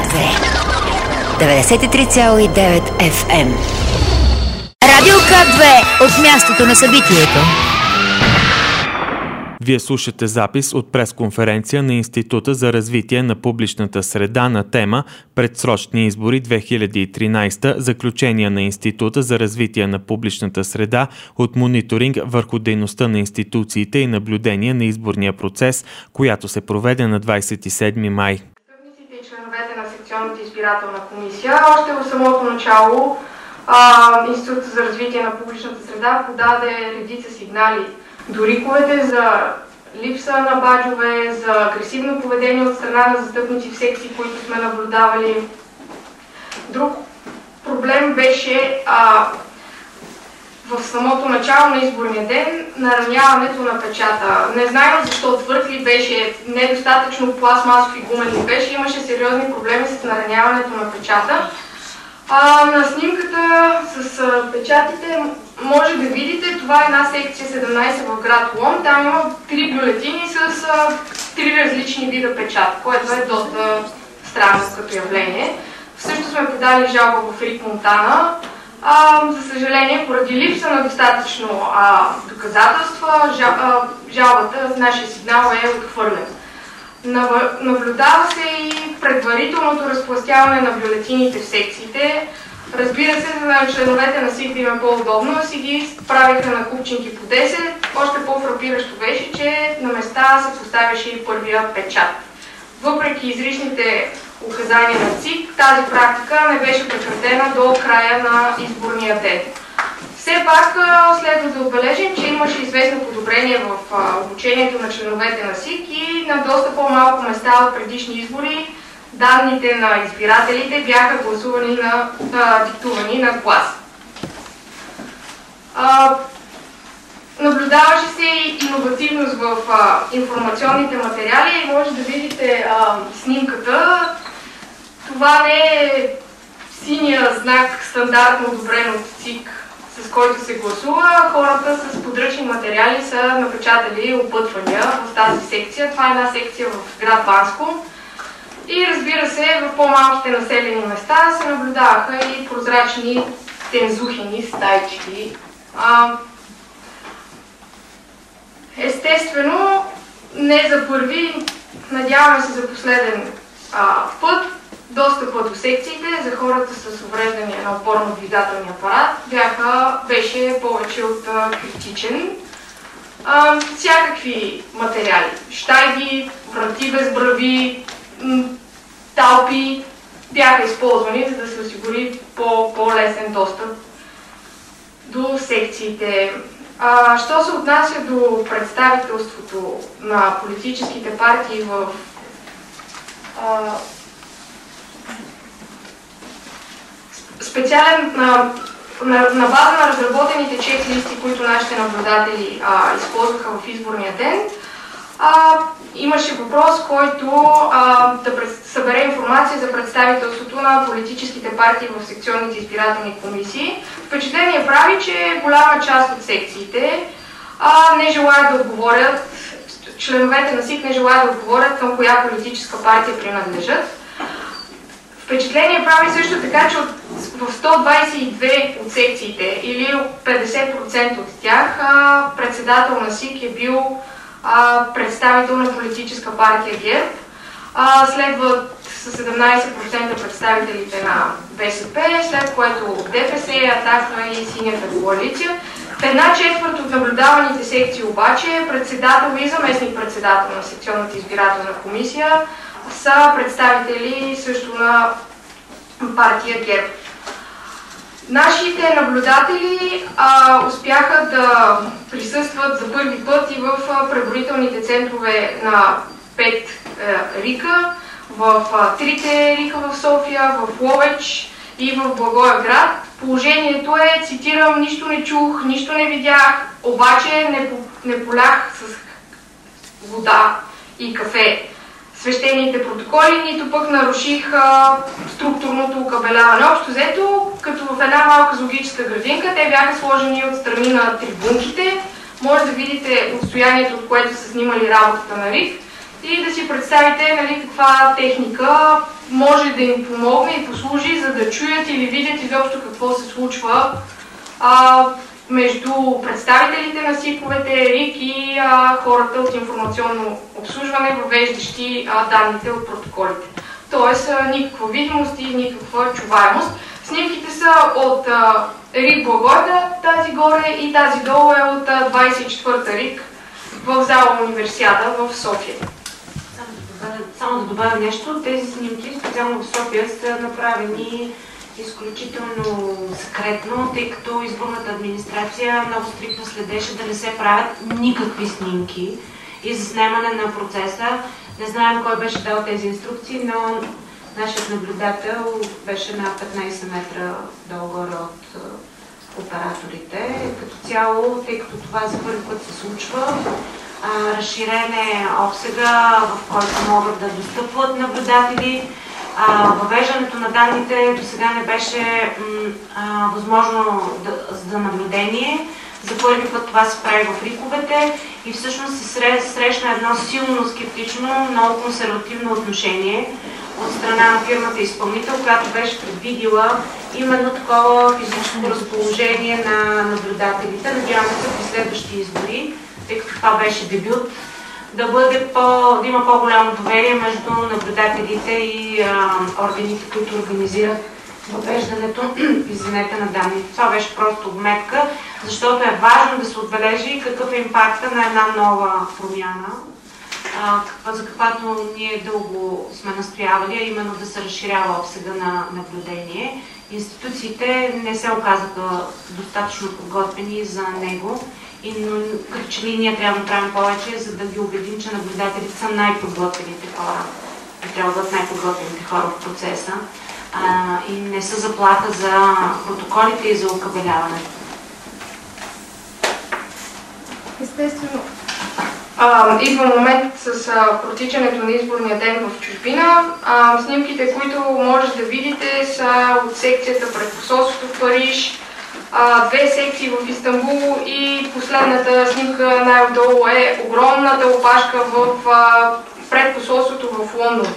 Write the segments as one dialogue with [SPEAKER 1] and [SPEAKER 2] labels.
[SPEAKER 1] К2 93,9 FM. Радио К2 от мястото на събитието.
[SPEAKER 2] Вие слушате запис от пресконференция на Института за развитие на публичната среда на тема Предсрочни избори 2013, заключения на Института за развитие на публичната среда от мониторинг върху дейността на институциите и наблюдение на изборния процес, която се проведе на 27 май.
[SPEAKER 3] Застъпниците и членовете на секционната избирателна комисия още в самото начало Института за развитие на публичната среда подаде редица сигнали до риковете за липса на баджове, за агресивно поведение от страна на застъпници в секции, които сме наблюдавали. Друг проблем беше в самото начало на изборния ден нараняването на печата. Не знаем защо твърд ли беше, недостатъчно пластмасов и гумен ли беше, имаше сериозни проблеми с нараняването на печата. На снимката с печатите може да видите, това е една секция 17 в град Лом. Там има 3 бюлетини с 3 различни вида печат, което е доста странно като явление. Също сме подали жалба в РИК Монтана. За съжаление, поради липса на достатъчно доказателства, жалбата, нашия сигнал е отхвърлен. Наблюдава се и предварителното разпластяване на бюлетините в секциите. Разбира се, за членовете на СИК да им е по-удобно, си ги правиха на купчинки по 10. Още по-фрапиращо беше, че на места се поставяше и първия печат. Въпреки изричните указания на СИК, тази практика не беше прекратена до края на изборния ден. Все пак следва да отбележим, че имаше известно подобрение в обучението на членовете на СИК и на доста по-малко места от предишни избори данните на избирателите бяха диктувани на глас. Наблюдаваше се и иновативност в информационните материали и може да видите снимката. Това не е синия знак, стандартно одобрен от СИК, с който се гласува. Хората с подръчни материали са напечатали опътвания в тази секция. Това е една секция в град Банско. И разбира се, в по-малките населени места се наблюдаваха и прозрачни тензухини стайчки. Естествено, не за първи, надяваме се за последен път, достъпът до секциите за хората с увреждания на опорно-двигателния апарат беше повече от критичен. Всякакви материали, щайги, врати без брави, талпи бяха използвани, за да се осигури по-лесен достъп до секциите. Що се отнася до представителството на политическите партии на база на разработените чек-листи, които нашите наблюдатели използваха в изборния ден, имаше въпрос, който да събере информация за представителството на политическите партии в секционните избирателни комисии. Впечатление прави, че голяма част от секциите не желаят да отговорят, членовете на СИК не желаят да отговорят към коя политическа партия принадлежат. Впечатление прави също така, че в 122 от секциите или 50% от тях председател на СИК е бил представител на политическа партия ГЕРБ. Следват с 17% представителите на БСП, след което ДПС, Атака и Синята коалиция. В една четвърт от наблюдаваните секции обаче председател и заместник-председател на секционната избирателна комисия са представители също на партия ГЕРБ. Нашите наблюдатели успяха да присъстват за първи път и в преброителните центрове на 5 РИКа, в 3 РИКа в София, в Ловеч и в Благоевград. Положението е, цитирам, нищо не чух, нищо не видях, обаче не полях с вода и кафе свещените протоколи, нито пък наруших структурното окабеляване. Общо взето, като в една малка зоологическа градинка, те бяха сложени от страни на трибунките. Може да видите отстоянието, от което са снимали работата на РИК. и да си представите, нали, каква техника може да им помогне и послужи, за да чуят или видят изобщо какво се случва между представителите на СИК-овете, РИК и хората от информационно обслужване, въвеждащи данните от протоколите. Тоест никаква видимост и никаква чуваемост. Снимките са от РИК Благоевград, тази горе, и тази долу е от 24-та РИК в зала Универсиада в София.
[SPEAKER 4] Само да добавя нещо. Тези снимки, специално в София, са направени изключително секретно, тъй като изборната администрация много стриктно следеше да не се правят никакви снимки и заснемане на процеса. Не знаем кой беше дал тези инструкции, но нашият наблюдател беше на 15 метра долу-горе от операторите. Като цяло, тъй като това за първи път се случва, разширен е обсега, в който могат да достъпват наблюдатели. Въвеждането на данните до сега не беше възможно за наблюдение. За първи път това се прави в риковете и всъщност се срещна едно силно скептично, много консервативно отношение от страна на фирмата изпълнител, която беше предвидила именно такова физическо разположение на наблюдателите. Надяваме се при следващи избори, тъй като това беше дебют, да има по-голямо доверие между наблюдателите и органите, които организират въвеждането на данните. Това беше просто обметка, защото е важно да се отбележи какъв е импакта на една нова промяна, за каквато ние дълго сме настоявали, а именно да се разширява обсега на наблюдение. Институциите не се оказаха достатъчно подготвени за него, но като че ли ние трябва да правим повече, за да ги убедим, че наблюдателите са най-подготвените хора и трябва да бъдат най-подготвените хора в процеса и не са заплаха за протоколите и за окабеляването.
[SPEAKER 3] Естествено. Идва момент с протичането на изборния ден в чужбина. Снимките, които можете да видите, са от секцията пред посолството в Париж, две секции в Истанбул и последната снимка най-отдолу е огромната опашка пред посолството в Лондон.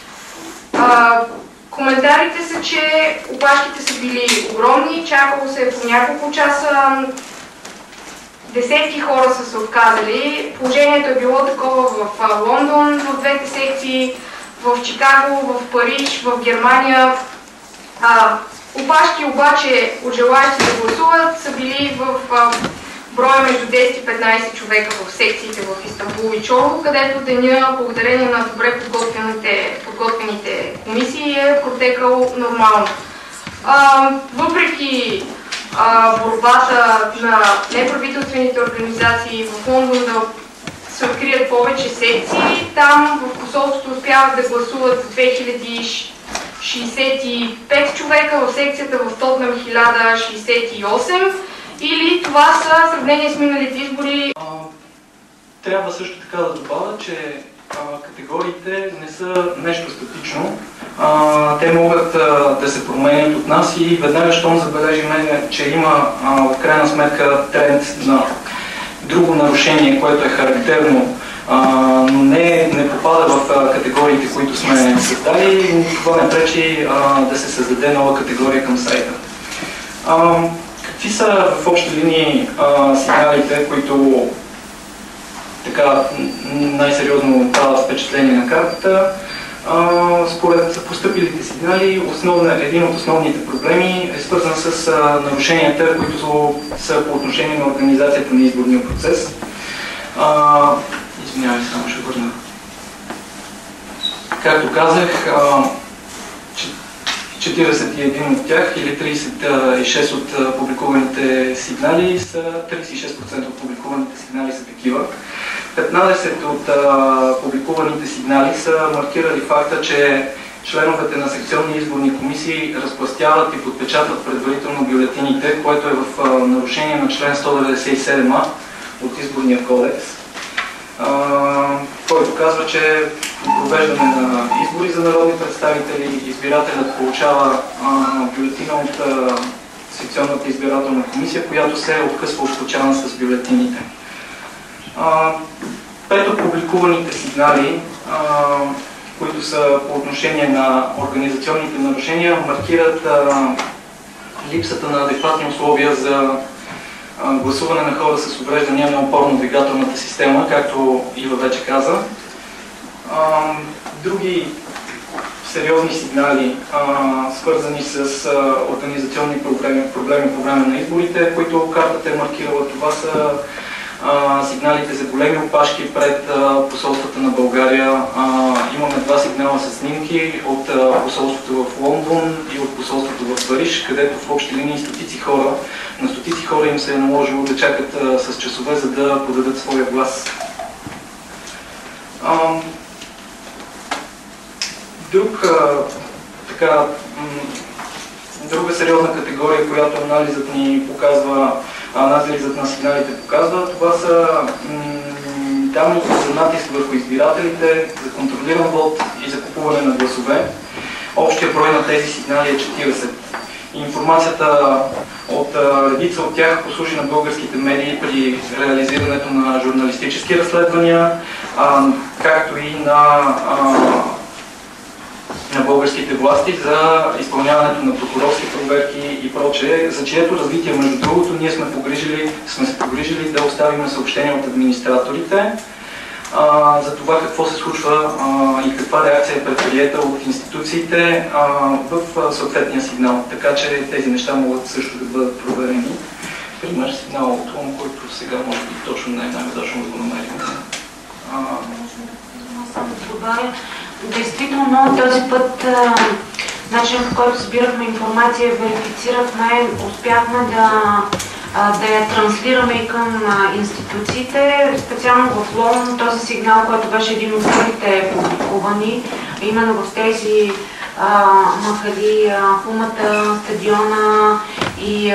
[SPEAKER 3] Коментарите са, че опашките са били огромни, чакало се по няколко часа, десетки хора са се отказали. Положението е било такова в Лондон, в двете секции, в Чикаго, в Париж, в Германия. Опашки обаче от желаящи да гласуват са били в броя между 10 и 15 човека в секциите в Истанбул и Чорво, където деня, благодарение на добре подготвените комисии, е протекал нормално. Въпреки борбата на неправителствените организации в Лондон да се открият повече секции, там в посолството успяват да гласуват 2065 човека, в секцията в Тотнам 1068, или това са в сравнение с миналите избори.
[SPEAKER 5] Трябва също така да добавя, че категориите не са нещо статично. Те могат да се променят от нас и веднага, щом забележим, че има в крайна сметка тренд на друго нарушение, което е характерно, но не попада в категориите, които сме създали, това не пречи да се създаде нова категория към сайта. Какви са в общи линии сигналите, които така най-сериозно правят впечатление на картата? Според постъпилите сигнали, един от основните проблеми е свързан с нарушенията, които са по отношение на организацията на изборния процес. Извинявай, само ще върна. Както казах, 41 от тях или 36 от публикуваните сигнали са 36% от публикуваните сигнали са такива. 15 от публикуваните сигнали са маркирали факта, че членовете на секционни изборни комисии разпластяват и подпечатват предварително бюлетините, което е в нарушение на член 197а от Изборния кодекс, който казва, че при провеждане на избори за народни представители избирателят получава бюлетина от секционната избирателна комисия, която се откъсва от случайно с бюлетините. 5 от публикуваните сигнали, които са по отношение на организационните нарушения, маркират липсата на адекватни условия за гласуване на хора с увреждания на опорно-двигателната система, както Ива вече каза. Други сериозни сигнали, свързани с организационни проблеми по време на изборите, които картата е маркирала. Това са сигналите за големи опашки пред посолствата на България. Имаме 2 сигнала с снимки от посолството в Лондон и от посолството в Париж, където в общи линии на стотици хора им се е наложило да чакат с часове, за да подадат своя глас. Друга сериозна категория, която анализът на сигналите показва, това са данните за натиск върху избирателите, за контролиран вод и за купуване на гласове. Общия брой на тези сигнали е 40. Информацията от редица от тях послужи на българските медии при реализирането на журналистически разследвания, както и на българските власти за изпълняването на прокурорски проверки и прочее, за чието развитие, между другото, ние сме се погрижили да оставим съобщения от администраторите за това какво се случва и каква реакция е предприета от институциите в съответния сигнал. Така че тези неща могат също да бъдат проверени. Пример, сигнал от Лом, който сега може би точно не е най-удачно да го намерим.
[SPEAKER 4] Само да добавя. Действително този път, начинът, в който събирахме информация, верифицирахме, успяхме да я транслираме и към институциите. Специално в Лом този сигнал, който беше един от първите публикувани, именно в тези махали, Хумата, стадиона и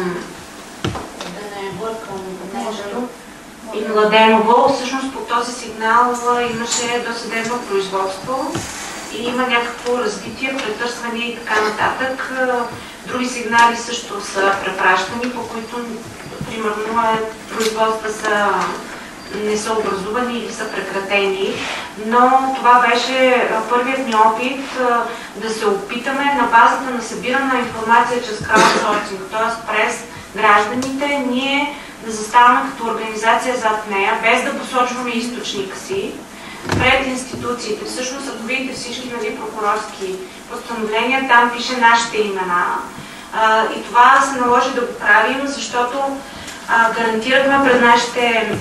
[SPEAKER 4] да не бъркам нещо. И Младеново, всъщност по този сигнал имаше досъдебно производство и има някакво развитие, претърсване и така нататък. Други сигнали също са препращани, по които, примерно, производства не са образувани или са прекратени. Но това беше първият ни опит да се опитаме на базата на събирана информация чрез краудсорсинг, т.е. през гражданите, ние да заставаме като организация зад нея, без да посочваме източника си, пред институциите. Всъщност, ако видите всички прокурорски постановления, там пише нашите имена. И това се наложи да го правим, защото гарантирахме пред нашите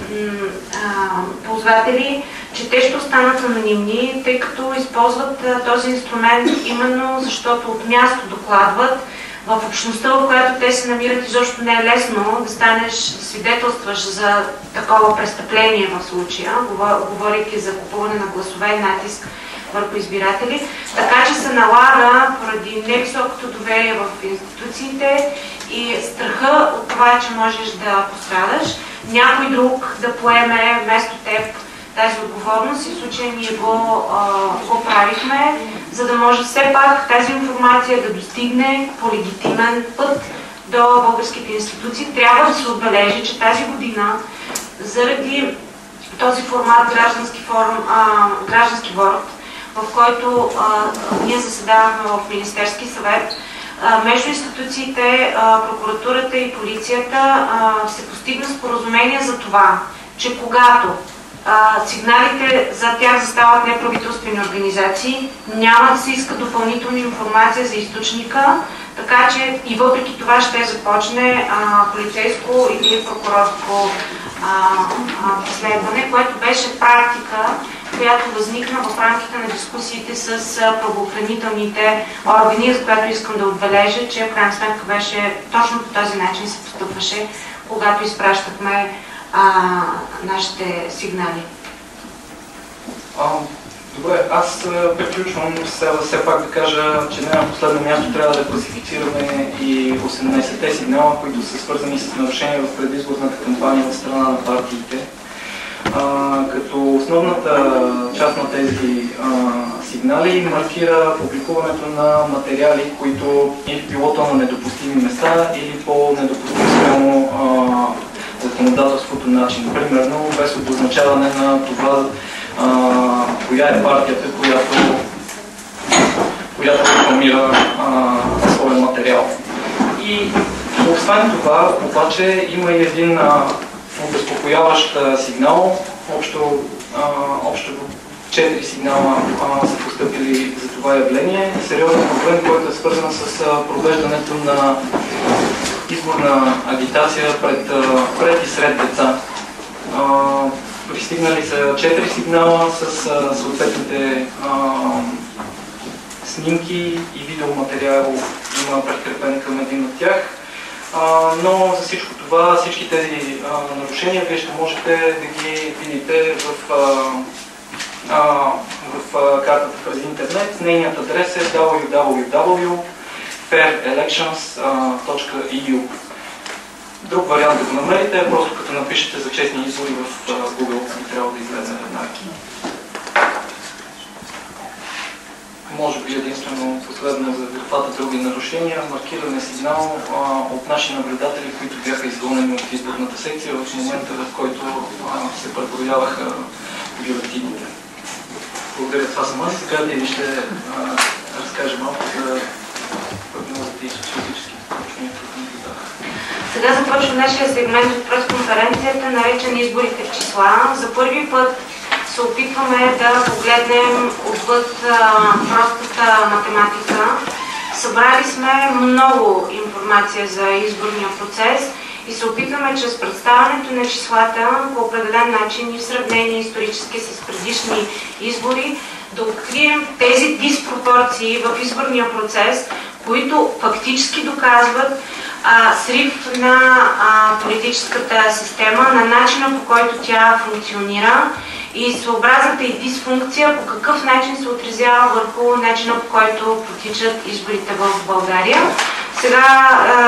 [SPEAKER 4] ползватели, че те ще останат анонимни, тъй като използват този инструмент именно защото от място докладват. В общността, в която те се намират, изобщо не е лесно да станеш, да свидетелстваш за такова престъпление в случая, говорейки за купуване на гласове и натиск върху избиратели. Така че се налага, поради невисокото доверие в институциите и страха от това, че можеш да пострадаш, някой друг да поеме вместо теб тази отговорност, и в случая ние го правихме, за да може все пак тази информация да достигне по легитимен път до българските институции. Трябва да се отбележи, че тази година, заради този формат граждански борд, в който ние заседавахме в Министерски съвет, между институциите, прокуратурата и полицията се постигна споразумение за това, че когато сигналите за тях застават неправителствени организации, няма да се иска допълнителна информация за източника, така че и въпреки това ще започне полицейско или прокурорско преследване, което беше практика, която възникна в рамките на дискусиите с правоохранителните органи, за която искам да отбележа, че в крайна сметка беше точно по този начин се постъпваше, когато изпращахме нашите сигнали.
[SPEAKER 5] Добре, аз приключвам все пак да кажа, че не на последно място трябва да класифицираме и 18-те сигнала, които са свързани с нарушения в предизборната кампания от страна на партиите. Като основната част на тези сигнали маркира публикуването на материали, които или било то на недопустими места, или по недопустимо законодателството начин. Примерно без обозначаване на това коя е партията, която рекламира своя материал. И освен това, обаче, има и един обезпокояващ сигнал. Общо 4 сигнала са постъпили за това явление. Сериозен проблем, който е свързан с провеждането на изборна агитация пред и сред деца. Пристигнали са 4 сигнала с съответните снимки и видеоматериал има прикрепен към един от тях. Но за всичко това, всички тези нарушения, вие ще можете да ги видите в картата през интернет. Нейният адрес е www.fairelections.eu. Друг вариант да го намерите е просто като напишете за честни избори в Google и трябва да излезе веднага. Може би единствено последно за двата други нарушения, маркиране сигнал от наши наблюдатели, които бяха изгонени от изборната секция в момента, в който се преброяваха бюлетините. Благодаря, това съм аз. Сега ви ще разкажа малко за прогнозите и социологически проучвания, които ни дадах.
[SPEAKER 4] Сега започва нашия сегмент от пресконференцията, наречен изборите в числа. За първи път се опитваме да погледнем отвъд простата математика. Събрали сме много информация за изборния процес и се опитваме чрез представянето на числата по определен начин и в сравнение исторически с предишни избори да открием тези диспропорции в изборния процес, които фактически доказват срив на политическата система, на начина по който тя функционира и своеобразната и дисфункция по какъв начин се отразява върху начина по който протичат изборите в България. Сега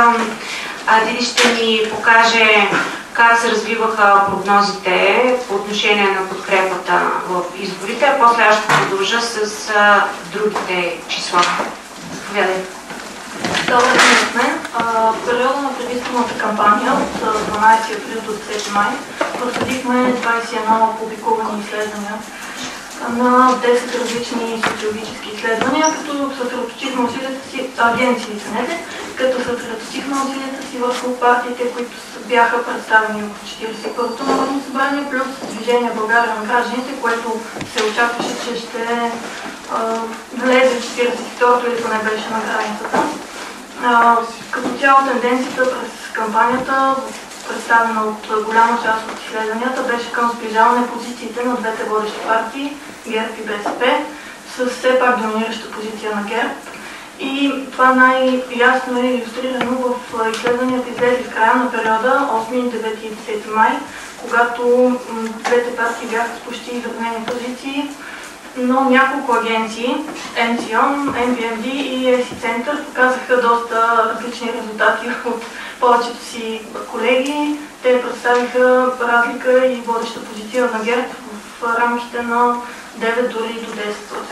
[SPEAKER 4] Диди ще ни покаже как се развиваха прогнозите по отношение на подкрепата в изборите, а после аз ще продължа с другите числа. Заповядай.
[SPEAKER 6] Добър ден от мен. В периода на предизборната кампания от 12 април до 10 май проследихме 21 публикувани изследвания на 10 различни социологически изследвания, като съсредоточихме усилията си, като съсредоточихме усилията си върху партиите, които бяха представени в 41-то Народно събрание, плюс Движение България на гражданите, което се очакваше, че ще влезе в 42-то или поне беше на границата. Като цяло тенденцията през кампанията, представена от голяма част от изследванията, беше към сближаване позициите на двете водещи партии, ГЕРБ и БСП, с все пак доминираща позиция на ГЕРБ. И това най-ясно е илюстрирано в изследванията, излезли в края на периода 8, 9 и 10 май, когато двете партии бяха с почти изравнени позиции, но няколко агенции, МСИОН, MBMD и ESI Център показаха доста различни резултати от повечето си колеги. Те представиха разлика и водеща позиция на ГЕРБ в рамките на 9 дори до 10%,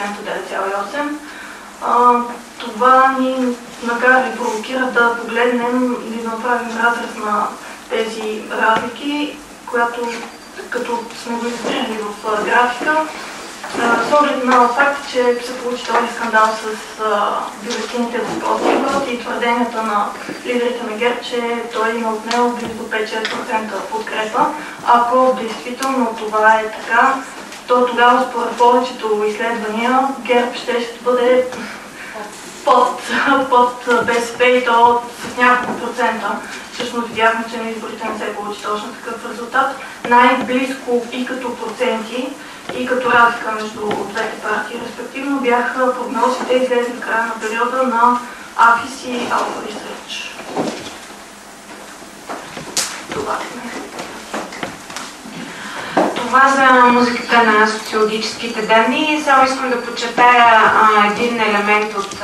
[SPEAKER 6] 9,8%. Това ни накара и провокира да погледнем и да направим разрез на тези разлики, която като сме го изгледали в графика. С оглед на факт, че се получи този скандал с бюлетините в простия вод и твърденията на лидерите на ГЕРБ, че той има отнел близо 5-6% подкрепа. Ако действително това е така, то тогава според повечето изследвания ГЕРБ ще бъде под БСП и то с няколко процента. Всъщност видяхме, че на изборите не се получи точно такъв резултат. Най-близко и като проценти, и като разлика между двете партии, респективно, бяха прогнозите излезли в края на периода на AFIS и Alpha Research.
[SPEAKER 4] Това за музиката на социологическите данни. Само искам да подчертая един елемент от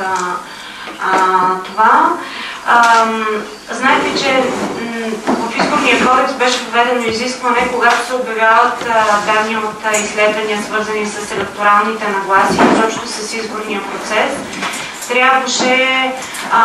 [SPEAKER 4] това. Знаете, че в изборния кодекс беше въведено изискване, когато се обявяват данни от изследвания, свързани с електоралните нагласи, точно с изборния процес, трябваше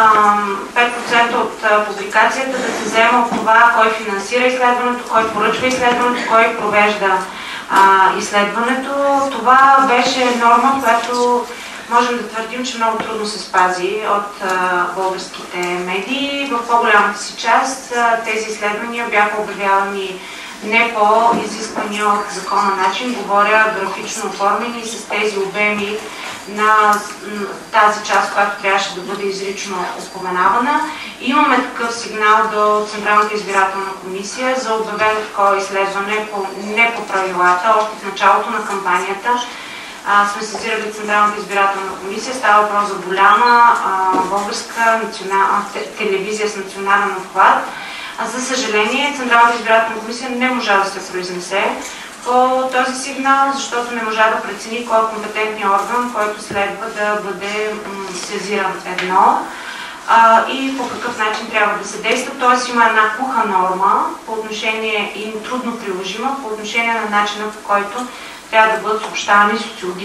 [SPEAKER 4] 5% от публикацията да се взема от това кой финансира изследването, кой поръчва изследването, кой провежда изследването. Това беше норма, която можем да твърдим, че много трудно се спази от българските медии. В по-голямата си част тези изследвания бяха обявявани не по изисквания от закона начин, говоря графично оформени с тези обеми на тази част, която трябваше да бъде изрично упоменавана. Имаме такъв сигнал до Централната избирателна комисия за обявено такова изследване не по правилата. Още в началото на кампанията сме сезирали Централната избирателна комисия. Става въпрос за голяма българска телевизия с национален обхват. За съжаление, Централната избирателна комисия не можа да се произнесе по този сигнал, защото не можа да прецени кой е компетентният орган, който следва да бъде сезиран едно и по какъв начин трябва да се действа. Т.е. има една куха норма по отношение и трудно приложима по отношение на начина, по който трябва да бъдат съобщавани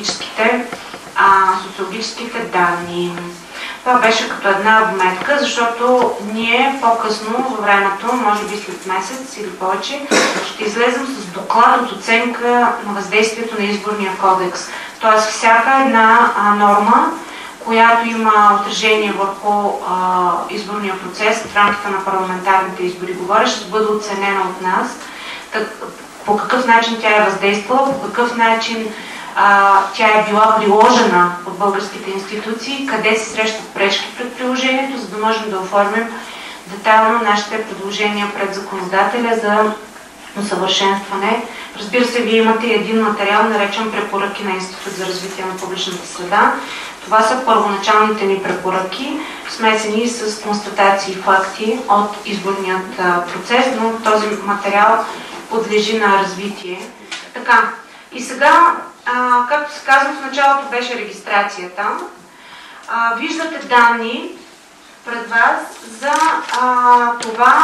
[SPEAKER 4] социологическите данни. Това беше като една вметка, защото ние по-късно във времето, може би след месец или повече, ще излезем с доклад от оценка на въздействието на изборния кодекс. Тоест всяка една норма, която има отражение върху изборния процес в рамките на парламентарните избори, говоря, ще бъде оценена от нас. По какъв начин тя е въздействала, по какъв начин тя е била приложена от българските институции, къде се срещат пречки пред приложението, за да можем да оформим детайлно нашите предложения пред законодателя за усъвършенстване. Разбира се, вие имате един материал, наречен препоръки на Институт за развитие на публичната среда. Това са първоначалните ни препоръки, смесени с констатации и факти от изборният процес, но този материал подлежи на развитие. Така, и сега, както се казва, в началото беше регистрацията. Виждате данни пред вас за това,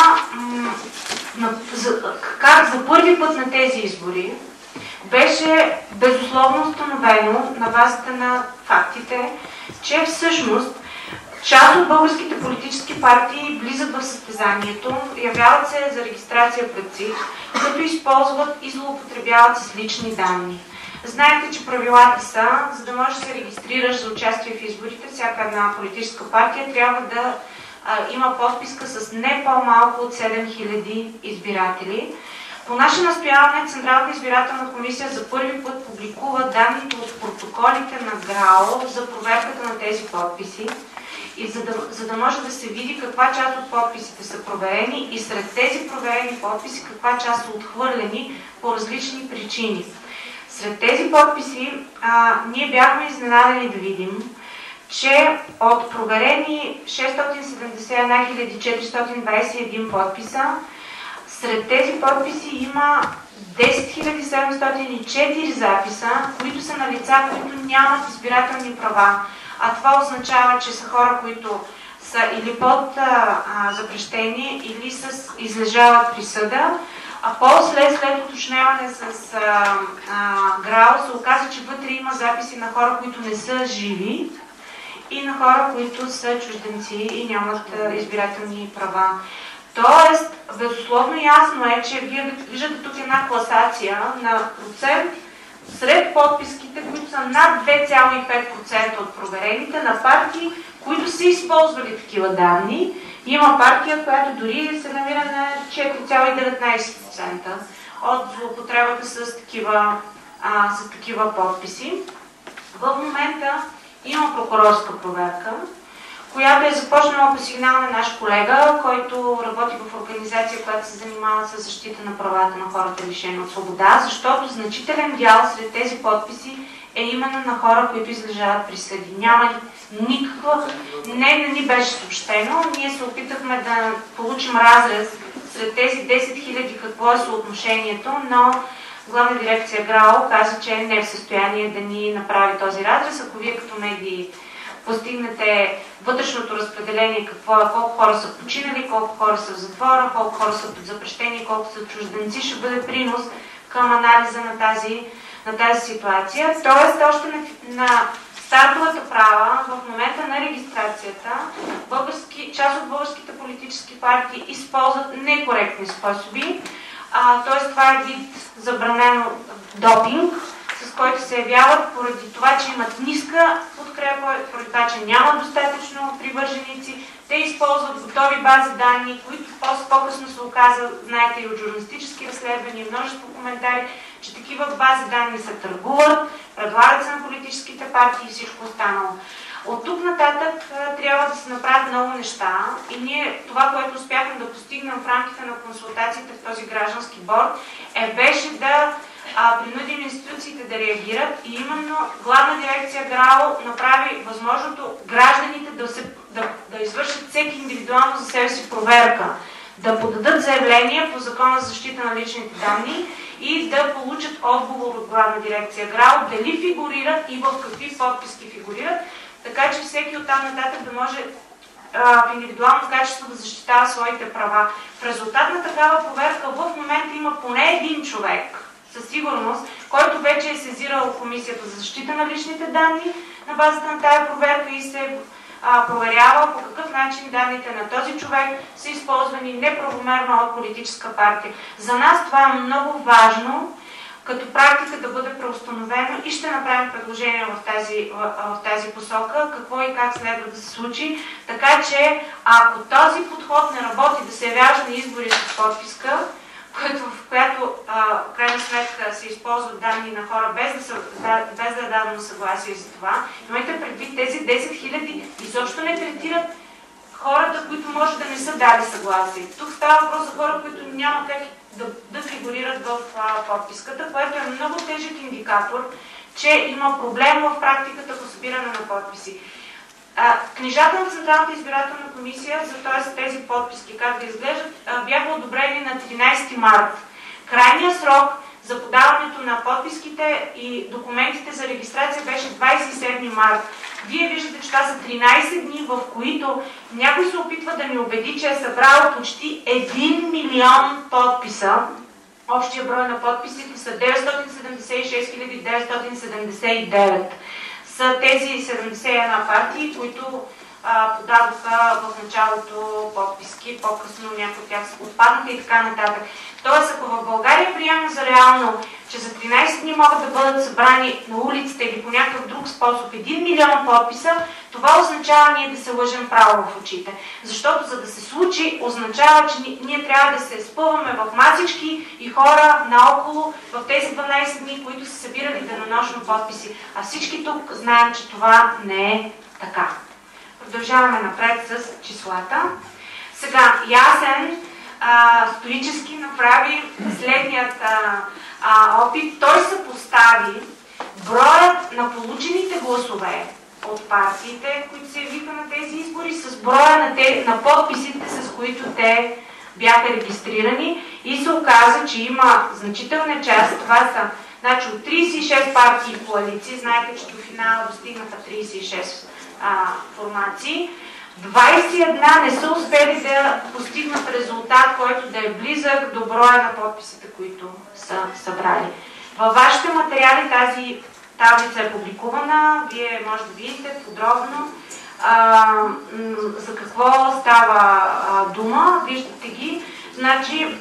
[SPEAKER 4] как за първи път на тези избори беше безусловно установено на базата на фактите, че всъщност част от българските политически партии влизат в състезанието, явяват се за регистрация пред ЦИК, като използват и злоупотребяват с лични данни. Знаете, че правилата са, за да можеш да се регистрираш за участие в изборите, всяка една политическа партия трябва да има подписка с не по-малко от 7000 избиратели. По наше настояване Централната избирателна комисия за първи път публикува данните от протоколите на ГРАО за проверката на тези подписи. И за да може да се види каква част от подписите са проверени и сред тези проверени подписи каква част са отхвърлени по различни причини. Сред тези подписи ние бяхме изненадани да видим, че от проверени 671 421 подписа, сред тези подписи има 10 704 записа, които са на лица, които нямат избирателни права. А това означава, че са хора, които са или под запрещение, или излежават присъда. А после, след уточняване с ГРАО, се оказа, че вътре има записи на хора, които не са живи и на хора, които са чужденци и нямат избирателни права. Тоест, безусловно ясно е, че вие виждате тук една класация на процент сред подписките, които са над 2,5% от проверените на партии, които са използвали такива данни. Има партия, която дори се намира на 4,19% от злоупотребата с такива подписи. В момента има прокурорска проверка, която е започнала по сигнал на наш колега, който работи в организация, която се занимава с защита на правата на хората лишени от свобода, защото значителен дял сред тези подписи е именно на хора, които излежават присъди. Няма никаква... Не ни беше съобщено. Ние се опитахме да получим разрез сред тези 10 000 какво е съотношението, но Главна дирекция ГРАО каза, че не е в състояние да ни направи този разрез. Ако вие като медии постигнете вътрешното разпределение, колко хора са починали, колко хора са в затвора, колко хора са под запрещение, колко са чужденци, ще бъде принос към анализа на тази ситуация. Тоест, още на стартовата права, в момента на регистрация, ситуацията. Част от българските политически партии използват некоректни способи, т.е. това е вид забранено допинг, с който се явяват поради това, че имат ниска подкрепа, поради това, че няма достатъчно привърженици. Те използват готови бази данни, които по-късно се оказа, знаете и от журналистически разследвания, множество коментари, че такива бази данни се търгуват, предлагат се на политическите партии и всичко останало. От тук нататък трябва да се направят много неща и ние това, което успяхме да постигнем в рамките на консултациите в този граждански борд, беше да принудим институциите да реагират и именно Главна дирекция ГРАО направи възможното гражданите да извършат всеки индивидуално за себе си проверка, да подадат заявление по Закона за защита на личните данни и да получат отговор от Главна дирекция ГРАО, дали фигурират и в какви подписки фигурират, така че всеки оттам нататък да може в индивидуално качество да защитава своите права. В резултат на такава проверка в момента има поне един човек, със сигурност, който вече е сезирал Комисията за защита на личните данни на базата на тая проверка и се проверява по какъв начин данните на този човек са използвани неправомерно от политическа партия. За нас това е много важно, като практика да бъде преустановено и ще направим предложение в тази посока, какво и как следва да се случи. Така че, ако този подход не работи, да се явяваш на избори с подписка, в която в крайна сметка се използват данни на хора без да е дадено съгласие за това, имайте предвид, тези 10 000 изобщо не третират хората, които може да не са дали съгласие. Тук става въпрос за хора, които няма как да фигурират в подписката, което е много тежък индикатор, че има проблем в практиката по събиране на подписи. Книжата на Централната избирателна комисия, т.е. тези подписки, как да изглеждат, бяха одобрени на 13 март. Крайният срок за подаването на подписките и документите за регистрация беше 27 март. Вие виждате, че това са 13 дни, в които някой се опитва да ни убеди, че е събрал почти 1 милион подписа. Общия брой на подписите са 976 979. Са тези 71 партии, които подадоха в началото подписки, по-късно някои от тях отпаднаха и така нататък. Тоест, ако в България приемем за реално, че за 13 дни могат да бъдат събрани на улицата или по някакъв друг способ 1 милион подписа, това означава ние да се лъжем право в очите. Защото за да се случи, означава, че ние трябва да се спъваме в масички и хора наоколо в тези 12 дни, които са събирали денонощно подписи. А всички тук знаем, че това не е така. Продължаваме напред с числата. Сега, Ясен исторически направи следният опит. Той съпостави броят на получените гласове от партиите, които се явиха на тези избори, с броя на подписите, с които те бяха регистрирани и се оказа, че има значителна част, това са значи, от 36 партии и коалиции, знаете, че до финала достигнаха 36 формации, 21 не са успели да постигнат резултат, който да е близък до броя на подписите, които са събрали. Във вашите материали тази таблица е публикувана, вие може да видите подробно за какво става дума, виждате ги. Значи,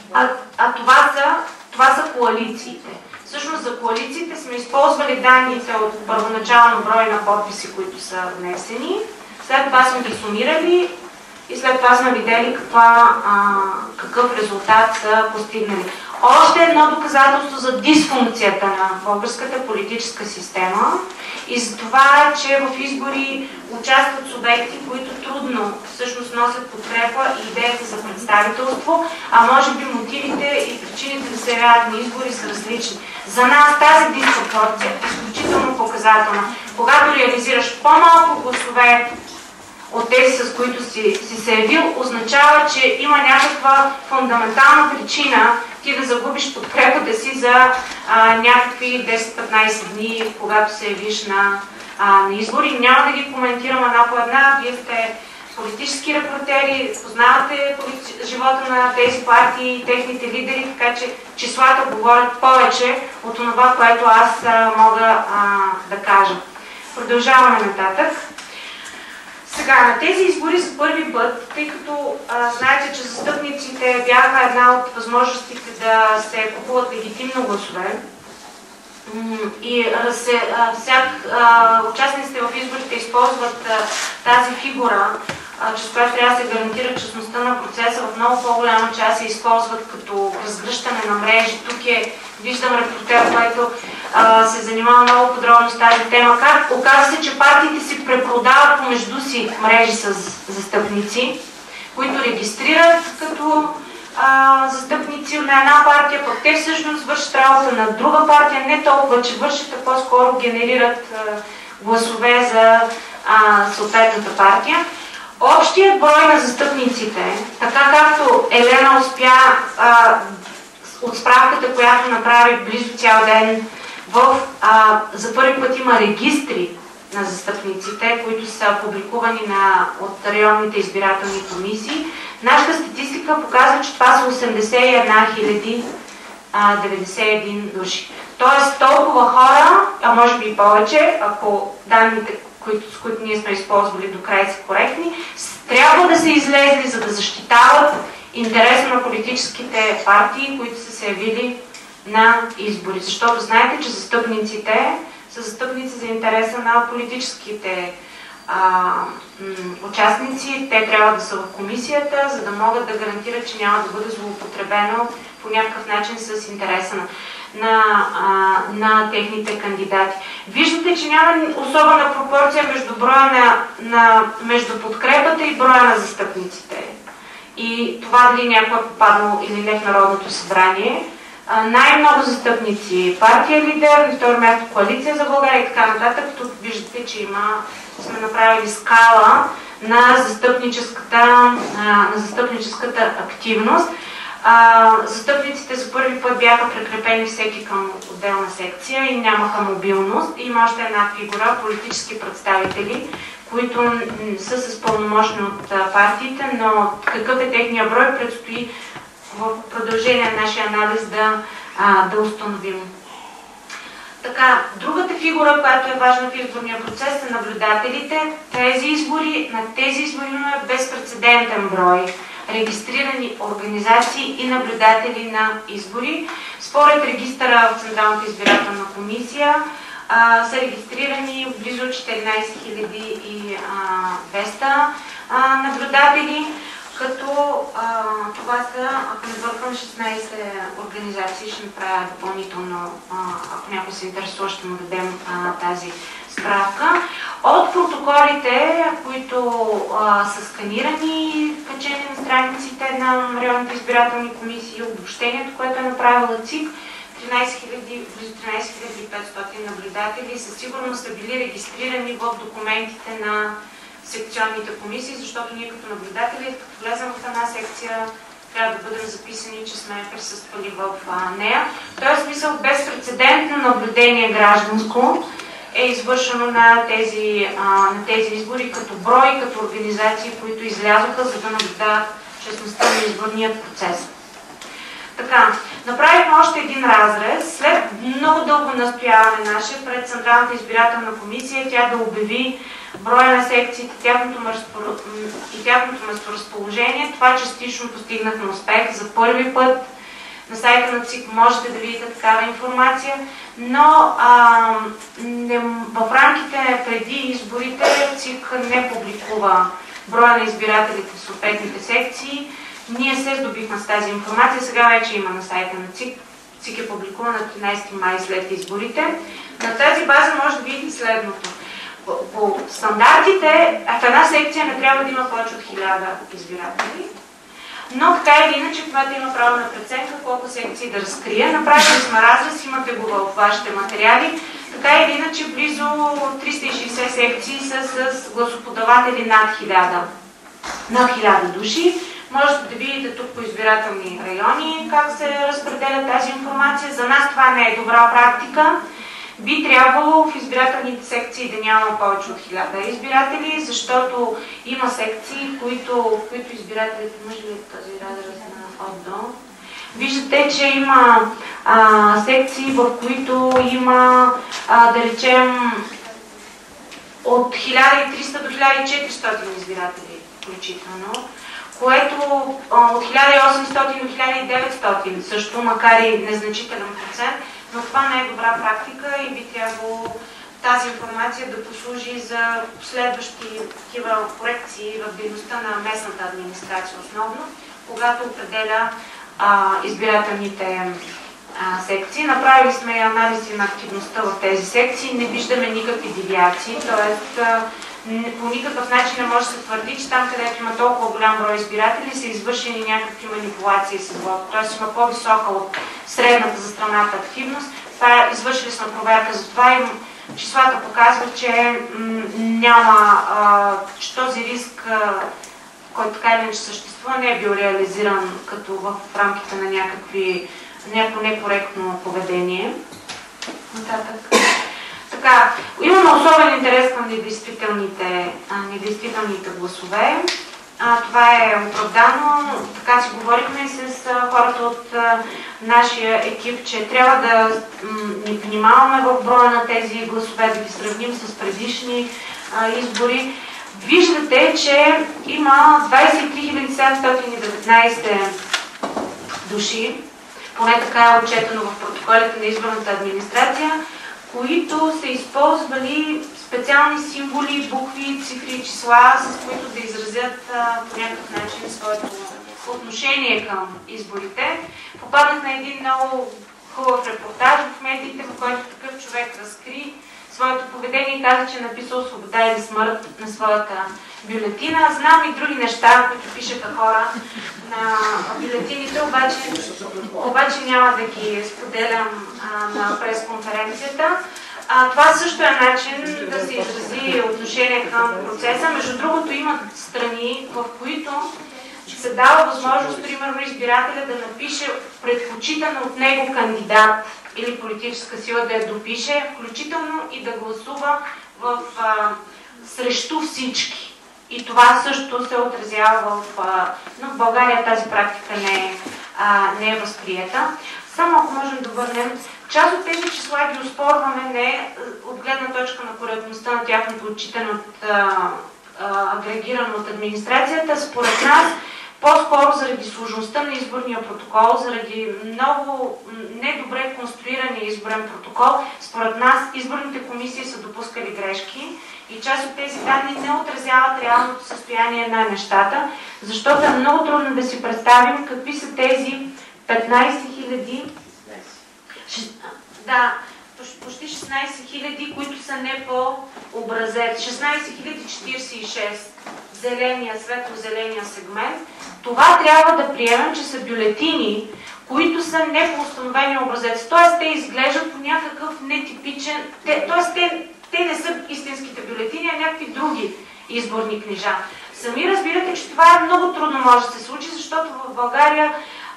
[SPEAKER 4] това са коалициите. Всъщност за коалициите сме използвали данните от първоначално брой на подписи, които са внесени. След това сме ги сумирали и след това сме видели какъв резултат са постигнали. Още едно доказателство за дисфункцията на българската политическа система и за това, че в избори участват субекти, които трудно всъщност носят подкрепа и идеята за представителство, а може би мотивите и причините да се явяват на избори са различни. За нас тази диспропорция е изключително показателна. Когато реализираш по-малко гласове от тези, с които си се явил, означава, че има някаква фундаментална причина ти да загубиш подкрепата си за някакви 10-15 дни, когато се явиш на избори. Няма да ги коментирам една по една. Вие сте политически репортери, познавате живота на тези партии и техните лидери, така че числата говорят повече от това, което аз мога да кажа. Продължаваме нататък. Сега, на тези избори за първи път, тъй като знаете, че застъпниците бяха една от възможностите да се купуват легитимно гласове и участниците в изборите използват тази фигура, чрез която трябва да се гарантира честността на процеса, в много по-голяма част се използват като разгръщане на мрежи. Тук виждам репортер, който се занимава много подробно с тази тема. Оказва се, че партиите си препродават помежду си мрежи с застъпници, които регистрират като застъпници на една партия, пък те всъщност вършат работа на друга партия, не толкова, че вършат, а по-скоро генерират гласове за съответната партия. Общият брой на застъпниците, така както Елена успя от справката, която направи близо цял ден, за първи път има регистри на застъпниците, които са публикувани от районните избирателни комисии. Нашата статистика показва, че това са 81 091 души. Тоест толкова хора, а може би и повече, ако данните, с които ние сме използвали до край са коректни, трябва да са излезли, за да защитават интереса на политическите партии, които са се явили на избори. Защото знаете, че застъпниците са застъпници за интереса на политическите участници. Те трябва да са в комисията, за да могат да гарантират, че няма да бъде злоупотребено по някакъв начин с интереса на техните кандидати. Виждате, че няма особена пропорция между броя между подкрепата и броя на застъпниците. И това дали някой е попаднал или не в Народното събрание. Най-много застъпници партия лидер, на второ място Коалиция за България и така нататък. Тук виждате, че сме направили скала на застъпническата активност. Застъпниците за първи път бяха прикрепени всеки към отделна секция и нямаха мобилност. Има още една фигура, политически представители, които са с пълномощни от партиите, но какъв е техния брой, предстои в продължение на нашия анализ да установим. Така, другата фигура, която е важна в изборния процес, са наблюдателите. На тези избори имаме безпрецедентен брой регистрирани организации и наблюдатели на избори. Според регистъра в Централната избирателна комисия са регистрирани близо 14 200 наблюдатели, като това са, ако не бъркам, 16 организации. Ще направя допълнително, ако някой се интересува, ще му дадем тази справка. От протоколите, които са сканирани, качени на страниците на районните избирателни комисии, обобщението, което е направила ЦИК, близо 13 500 наблюдатели със сигурност са били регистрирани в документите на секционните комисии, защото ние като наблюдатели, като влезем в една секция, трябва да бъдем записани, че сме присъствали в нея. В този смисъл безпрецедентно наблюдение гражданско е извършено на тези избори като брой, като организации, които излязоха, за да наблюдават честността на изборният процес. Така, направихме още един разрез. След много дълго настояване наше пред Централната избирателна комисия, тя да обяви броя на секциите и тяхното месторазположение. Това частично постигнахме успех за първи път. На сайта на ЦИК можете да видите такава информация, но в рамките преди изборите ЦИК не публикува броя на избирателите в съответните секции. Ние се здобихме с тази информация, сега вече има на сайта на ЦИК. ЦИК е публикуван на 13 май след изборите. На тази база може да видите следното. По стандартите в една секция не трябва да има повече от 1000 избиратели, но така или иначе кмета има право на преценка колко секции да разкрие. Направили сме разрез, имате го в вашите материали. Така или иначе близо 360 секции са с гласоподаватели над 1000 души. Можете да видите тук по избирателни райони как се разпределя тази информация. За нас това не е добра практика. Би трябвало в избирателните секции да няма повече от 1000 избиратели, защото има секции, в които избирателите, може ли този разрез на отдолу? Виждате, че има секции, в които има, да речем, от 1300 до 1400 избиратели включително, което от 1800 до 1900 също, макар и незначителен процент, но това не е добра практика и би трябвало тази информация да послужи за последващи такива корекции в дейността на местната администрация основно, когато определя избирателните секции. Направили сме анализи на активността в тези секции, не виждаме никакви девиации, т.е. по никакъв начин не може да се твърди, че там, където има толкова голям брой избиратели, са извършени някакви манипулации с вот. Т.е. има по-висока от средната за страната активност. Това извършили сме проверка за това и числата показват, че няма, че този риск, който така или иначе съществува, не е бил реализиран като в рамките на някакво некоректно поведение. Нататък. Така, имаме особен интерес към недействителните гласове. Това е оправдано. Така си говорихме и с хората от нашия екип, че трябва да внимаваме в броя на тези гласове, да ги сравним с предишни избори. Виждате, че има 23 719 души, поне така е отчетено в протоколите на изборната администрация, които са използвали специални символи, букви, цифри и числа, с които да изразят по някакъв начин своето отношение към изборите. Попаднах на един много хубав репортаж в медиите, в който такъв човек разкри своето поведение и каза, че е написал свобода или смърт на своята бюлетина. Знам и други неща, които пишеха хора на бюлетините, обаче няма да ги споделям на пресконференцията. Това също е начин да се изрази отношение към процеса. Между другото, има страни, в които се дава възможност, примерно, избирателя да напише предпочитан от него кандидат или политическа сила да я допише, включително и да гласува срещу всички. И това също се отразява но в България тази практика не е възприета. Само ако можем да върнем, част от тези числа ги оспорваме не от гледна точка на коректността на тяхното отчитане агрегирано от администрацията, според нас по-скоро заради сложността на изборния протокол, заради много недобре конструирания изборен протокол, според нас изборните комисии са допускали грешки и част от тези данни не отразяват реалното състояние на нещата, защото е много трудно да си представим какви са тези 15 000, почти 16 000, които са не по образец. 16 046 светло-зеления сегмент. Това трябва да приемем, че са бюлетини, които са не по установения образец. Т.е. те изглеждат по някакъв нетипичен... Те не са истинските бюлетини, а някакви други изборни книжа. Сами разбирате, че това много трудно може да се случи, защото в България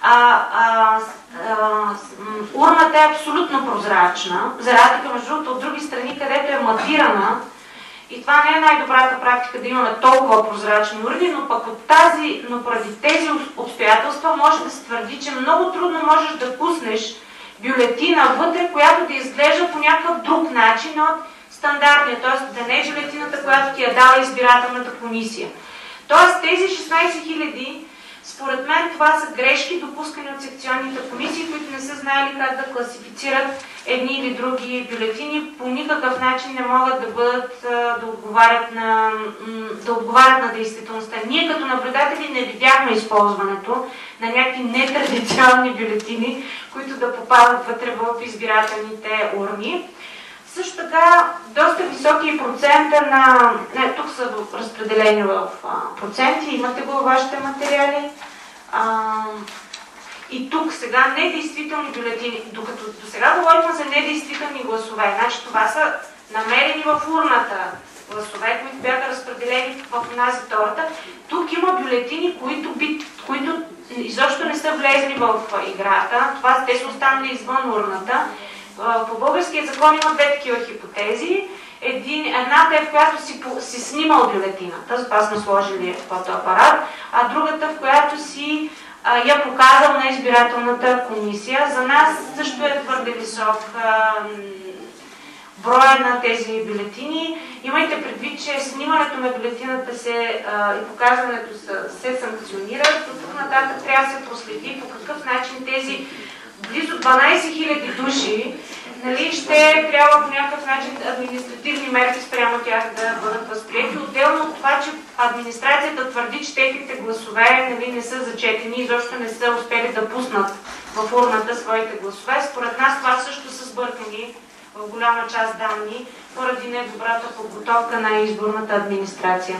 [SPEAKER 4] урната е абсолютно прозрачна, за разлика между другото от други страни, където е матирана. И това не е най-добрата практика да имаме толкова прозрачни урни, но поради тези обстоятелства може да се твърди, че много трудно можеш да пуснеш бюлетина вътре, която да изглежда по някакъв друг начин от стандартния, т.е. да не е бюлетината, която ти е дала избирателната комисия. Т.е. тези 16 000, според мен това са грешки, допускани от секционните комисии, които не са знаели как да класифицират едни или други бюлетини, по никакъв начин не могат да отговарят на действителността. Ние като наблюдатели не видяхме използването на някакви нетрадиционни бюлетини, които да попадат вътре в избирателните урни. Също така, доста високи процента на... тук са разпределени в проценти, имате го във вашите материали. И тук сега недействителни бюлетини, докато до сега говорихме за недействителни гласове, значи това са намерени в урната гласове, които бяха разпределени в тази торта. Тук има бюлетини, които изобщо не са влезли в играта, те са останали извън урната. По българския закон има две такива хипотези. Едната е, в която си снимал бюлетината, затова сме сложили фотоапарат, а другата, в която си я показал на избирателната комисия. За нас също е твърде висок броя на тези бюлетини. Имайте предвид, че снимането на бюлетината и показването се санкционират. От тук нататък трябва да се проследи по какъв начин тези близо 12 000 души, нали, ще трябва по някакъв начин административни мерки спрямо тях да бъдат възприети. Отделно от това, че администрацията твърди, че техните гласове, нали, не са зачетени и изобщо не са успели да пуснат в урната своите гласове. Според нас това също са сбъркани в голяма част данни поради недобрата подготовка на изборната администрация.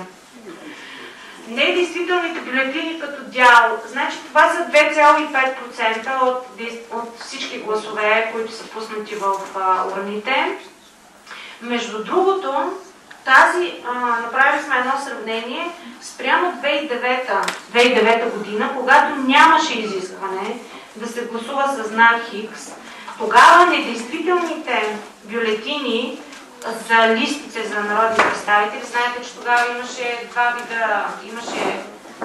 [SPEAKER 4] Недействителните бюлетини като дял, значи това са 2,5% от всички гласове, които са пуснати в урните. Между другото, направили сме едно сравнение спрямо 2009 година, когато нямаше изискване да се гласува с знак Хикс. Тогава недействителните бюлетини за листите за народни представители, знаете, че тогава имаше два вида, имаше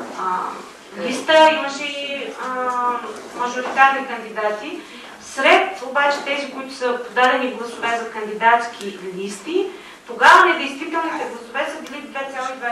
[SPEAKER 4] листа, имаше и мажоритарни кандидати. Сред обаче тези, които са подадени гласове за кандидатски листи, тогава недействителните гласове са били 2,25%,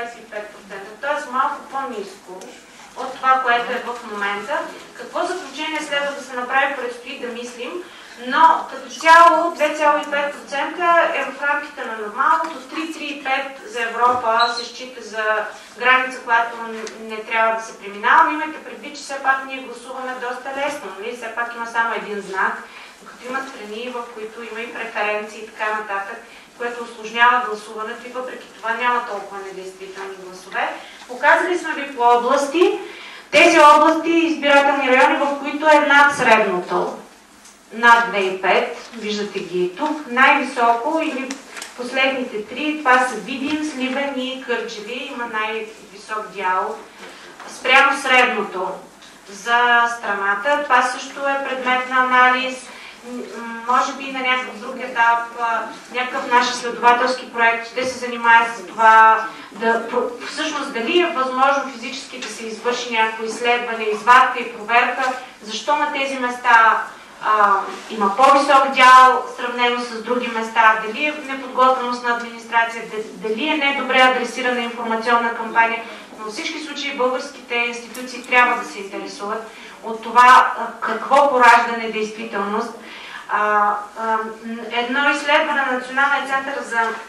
[SPEAKER 4] т.е. малко по-ниско от това, което е в момента. Какво заключение следва да се направи, предстои да мислим, но като цяло 2,5% е в рамките на нормалното. 3,5% за Европа се счита за граница, която не трябва да се преминава. Имайте предвид, че все пак ние гласуваме доста лесно, нали? Все пак има само един знак, докато има страни, в които има и преференции и така нататък, което усложнява гласуването и въпреки това няма толкова недействителни гласове. Показали сме ви по области. Тези области, избирателни райони, в които е над средното. Над 2,5, виждате ги и тук. Най-високо или последните три, това са Видин, Сливен и Кърджали. Има най-висок дял спрямо средното за страната. Това също е предмет на анализ. Може би на някакъв друг етап, някакъв наш изследователски проект ще се занимае с това, всъщност дали е възможно физически да се извърши някакво изследване, извадка и проверка, защо на тези места има по-висок дял, сравнено с други места, дали е неподготвеност на администрация, дали е недобре адресирана информационна кампания. Но във всички случаи българските институции трябва да се интересуват от това какво поражда недействителност. Едно изследване на Националния център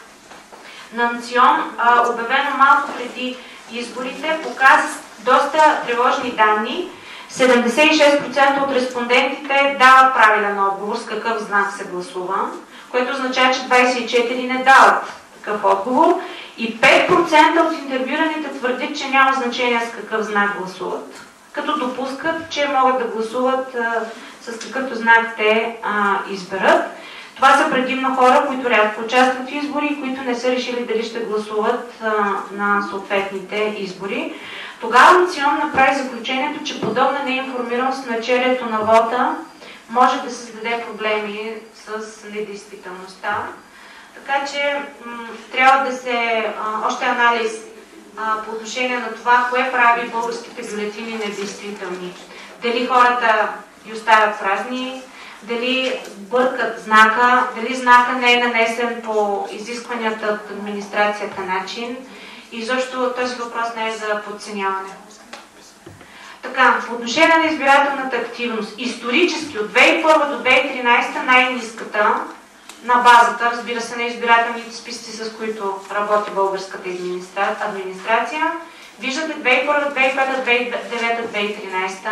[SPEAKER 4] на НЦИОН, обявено малко преди изборите, показва доста тревожни данни. 76% от респондентите дават правилен отговор с какъв знак се гласува, което означава, че 24% не дават такъв отговор и 5% от интервюираните твърдят, че няма значение с какъв знак гласуват, като допускат, че могат да гласуват с какъвто знак те изберат. Това са предимно хора, които рядко участват в избори и които не са решили дали ще гласуват на съответните избори. Тогава НЦИОН направи заключението, че подобна неинформираност в началото на вота може да създаде проблеми с недействителността. Така че трябва да се още анализ по отношение на това, кое прави българските бюлетини недействителни. Дали хората ги оставят празни, дали бъркат знака, дали знака не е нанесен по изискванията от администрацията начин и защо този въпрос не е за подценяване. Така, по отношение на избирателната активност, исторически от 2001 до 2013 най-ниската на базата, разбира се, на избирателните списъци, с които работи българската администрация. Виждате 2001, 2005, 2009, 2013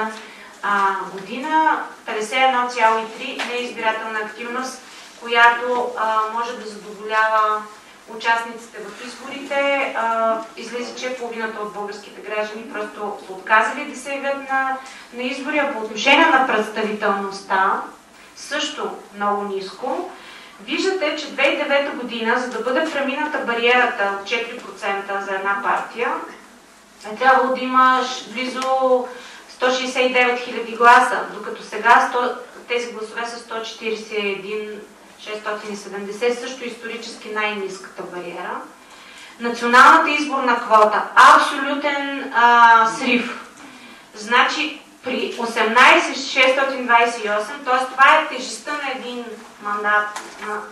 [SPEAKER 4] година 51,3 неизбирателна активност, която може да задоволява участниците в изборите. Излиза, че половината от българските граждани просто са отказали да се явят на избори, а по отношение на представителността също много ниско. Виждате, че 2009 година, за да бъде премината бариерата от 4% за една партия, е трябвало да имаш близо 169 000 гласа, докато сега тези гласове са 141 670, също исторически най-ниската бариера. Националната изборна квота, абсолютен срив. Значи при 18 628, т.е. това е тежестта на един мандат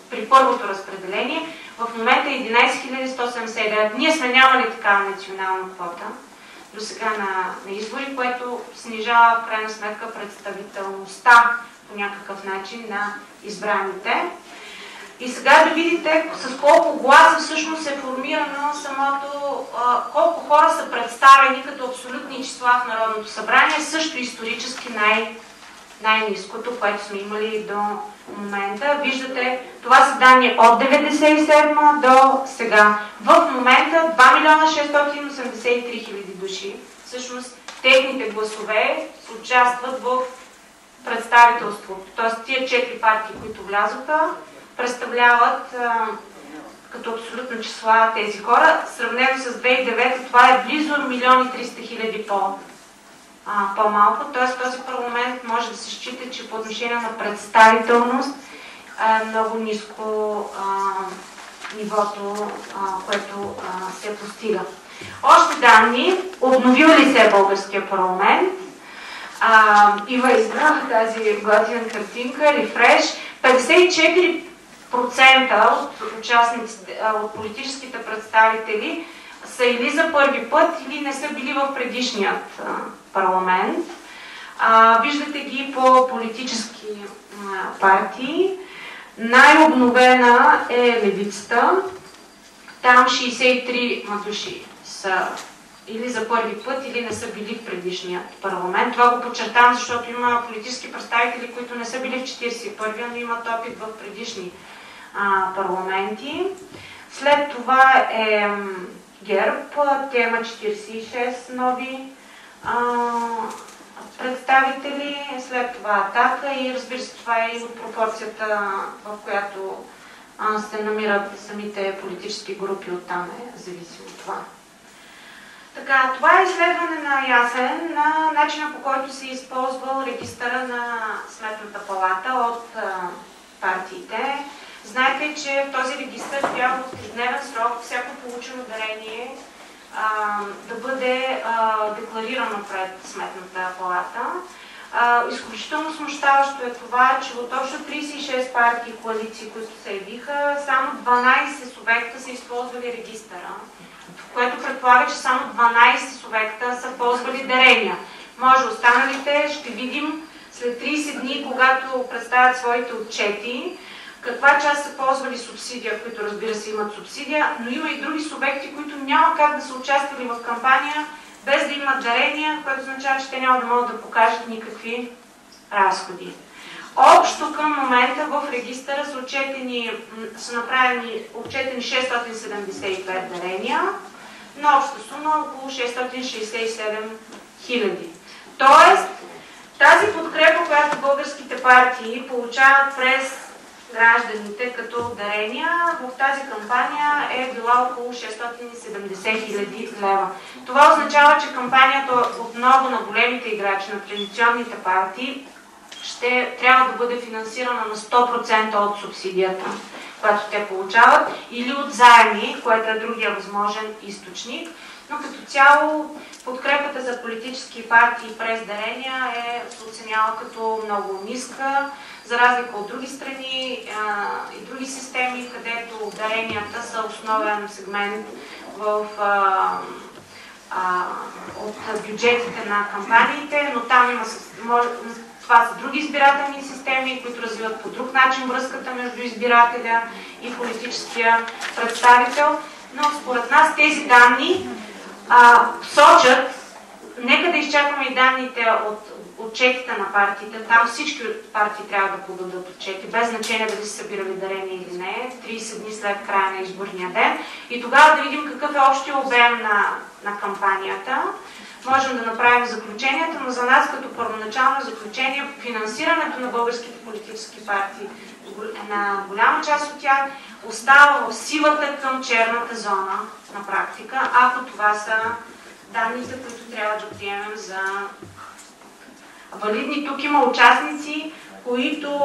[SPEAKER 4] при първото разпределение. В момента е 11 179. Ние сме нямали такава национална квота до сега на избори, което снижава в крайна сметка представителността по някакъв начин на избраните. И сега да видите с колко гласа всъщност е формирано самото, колко хора са представени като абсолютни числа в Народното събрание, също исторически най-ниското, което сме имали до момента. Виждате, това са данни от 1997 до сега. В момента 2 683 хиляди души, всъщност техните гласове участват в представителството. Тоест тия 4 партии, които влязоха, представляват като абсолютно числа тези хора. Сравнено с 2009, това е близо 1 300 хиляди по-малко. Т.е. този парламент може да се счита, че по отношение на представителност е много ниско нивото, което се постига. Още данни. Обновил ли се българския парламент? Ива избра тази готина картинка, рефреш. 54% от участниците, от политическите представители са или за първи път, или не са били в предишният парламент. Виждате ги по политически партии. Най-обновена е Левицата. Там 63 души са или за първи път, или не са били в предишния парламент. Това го подчертавам, защото има политически представители, които не са били в 41-я, но имат опит в предишни парламенти. След това е ГЕРБ, те има 46 нови представители, след това Атака и разбира се това е и от пропорцията, в която се намират самите политически групи, оттам е зависимо от това. Така, това е изследване на Ясен на начина, по който се използвал регистъра на Сметната палата от партиите. Знаете, че в този регистър трябва в 3-дневен срок всяко получено дарение да бъде декларирано пред Сметната палата. Изключително смущаващо е това, че от общо 36 партии и коалиции, които се явиха, само 12 субекта са използвали регистъра, което предполага, че само 12 субекта са ползвали дарения. Може останалите, ще видим след 30 дни, когато представят своите отчети, каква част са ползвали субсидия, които разбира се имат субсидия, но има и други субекти, които няма как да са участвали в кампания без да имат дарения, което означава, че те няма да могат да покажат никакви разходи. Общо към момента в регистъра са направени отчетени 675 дарения на обща сума около 667 хиляди. Тоест, тази подкрепа, която българските партии получават през гражданите като дарения, в тази кампания е била около 670 хиляди лева. Това означава, че кампанията отново на големите играчи, на традиционните партии, ще трябва да бъде финансирана на 100% от субсидията, която те получават, или от заеми, което е другия възможен източник. Но като цяло подкрепата за политически партии през дарения се оценява като много ниска, за разлика от други страни и други системи, където даренията са основен сегмент от бюджетите на кампаниите, но там има това са други избирателни системи, които развиват по друг начин връзката между избирателя и политическия представител. Но според нас тези данни сочат, нека да изчакваме и данните от отчетите на партиите. Там всички партии трябва да подадат отчети, без значение дали са събирали дарения или не, 30 дни след края на изборния ден. И тогава да видим какъв е общия обем на кампанията. Можем да направим заключенията, но за нас като първоначално заключение финансирането на българските политически партии, на голяма част от тях, остава в сивата към черната зона на практика, ако това са данните, които трябва да приемем за валидни. Тук има участници, които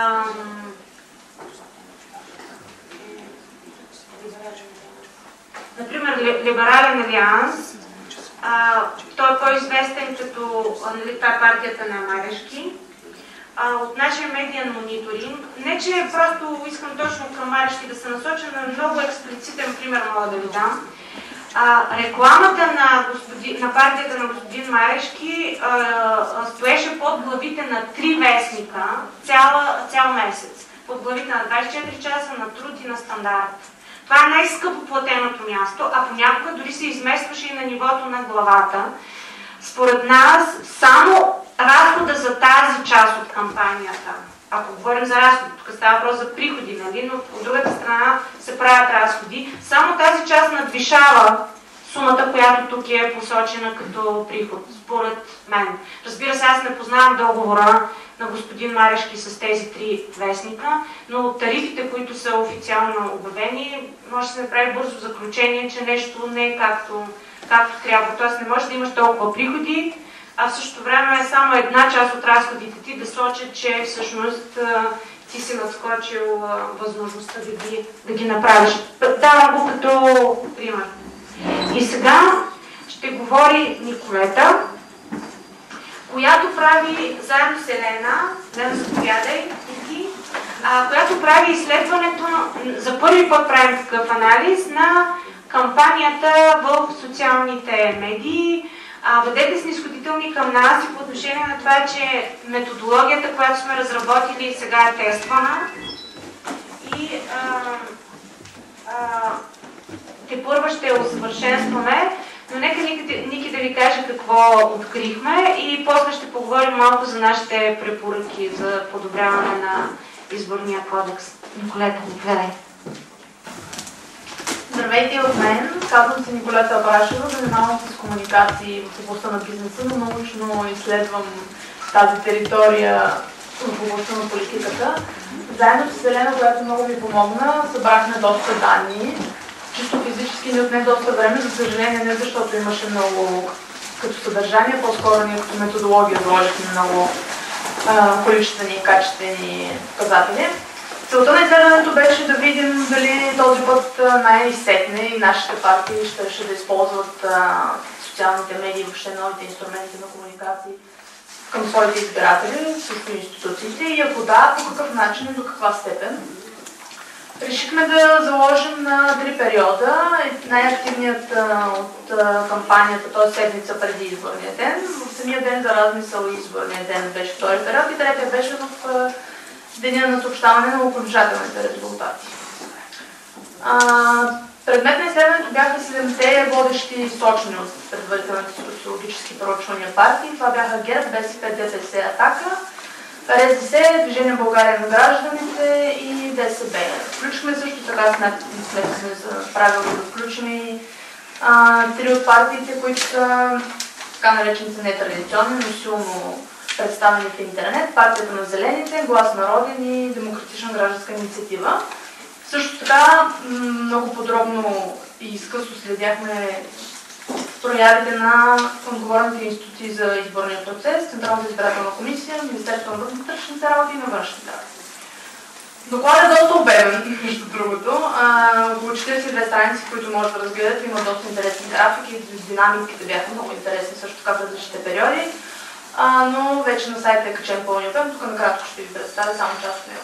[SPEAKER 4] например Либерален алианс, той е по-известен като това е партията на Марешки. от нашия медиен мониторинг. Не, че просто искам точно към Марешки да се насоча, но много експлицитен пример мога да ви дам. Рекламата на партията на господин Марешки стоеше под главите на 3 вестника цял месец. Под главите на 24 часа, на Труд и на Стандарт. Това е най-скъпо платеното място, а понякога дори се изместваше и на нивото на главата. Според нас, само разхода за тази част от кампанията, ако говорим за разходи, тук става въпрос за приходи, нали? Но от другата страна се правят разходи, само тази част надвишава сумата, която тук е посочена като приход, според мен. Разбира се, аз не познавам договора на господин Марешки с тези 3 вестника, но от тарифите, които са официално обявени, може да се направи бързо заключение, че нещо не е както трябва. Тоест не може да имаш толкова приходи, а в същото време само една част от разходите ти да сочат, че всъщност ти си надскочил възможността да ги направиш. Давам го като пример. И сега ще говори Николета, която прави заедно с Елена, заповядай, която прави изследването, за първи път правим такъв анализ на кампанията в социалните медии. Бъдете снисходителни към нас и по отношение на това, че методологията, която сме разработили, сега е тествана и тепърва ще усъвършенстваме, но нека Ники да ви каже какво открихме и после ще поговорим малко за нашите препоръки за подобряване на изборния кодекс. Николета, заповядай.
[SPEAKER 6] Здравейте от мен, казвам се Николета Абрашева, занимавам с комуникации в областта на бизнеса, но научно изследвам тази територия в областта на политиката. Заедно с Елена, която много ми помогна, събрахме доста данни. Чисто физически ни отне доста време, за съжаление не защото имаше много като съдържание, по-скоро ние като методология заложихме много количествени и качествени показатели. Целта на изследването беше да видим дали този път най-сетне и нашите партии ще да използват социалните медии, въобще новите инструменти на комуникации към своите избиратели, също институциите и ако да, по какъв начин и до каква степен. Решихме да заложим на 3 периода. Най-активният от кампанията, т.е. седмица преди изборния ден. В самия ден за размисъл и изборния ден беше втори период и третия беше в деня на съобщаване на окончателните резултати. Предмет на изследването бяха 7-те водещи сочни от предварителните социологически проучвания партии. Това бяха ГЕРБ, БСП, ДПС, Атака, РЗС, Движение България на гражданите и ДСБ. Включихме също така, сметахме за правилно да включим и 3 от партиите, които са така наречените нетрадиционни, но силно представени в интернет, партията на Зелените, Глас народен и Демократична гражданска инициатива. Също така много подробно и изкъсно следяхме проявите на отговорните институции за изборния процес, Централната избирателна комисия, Министерството на вътрешните работи и на външните работи. Докладът е доста обемен, между другото. Около 42 страници, които може да разгледате, има доста интересни графики, динамиките бяха много интересни също така в различните периоди, но вече на сайта е качен пълния обем, тук накратко ще ви представя само част от него.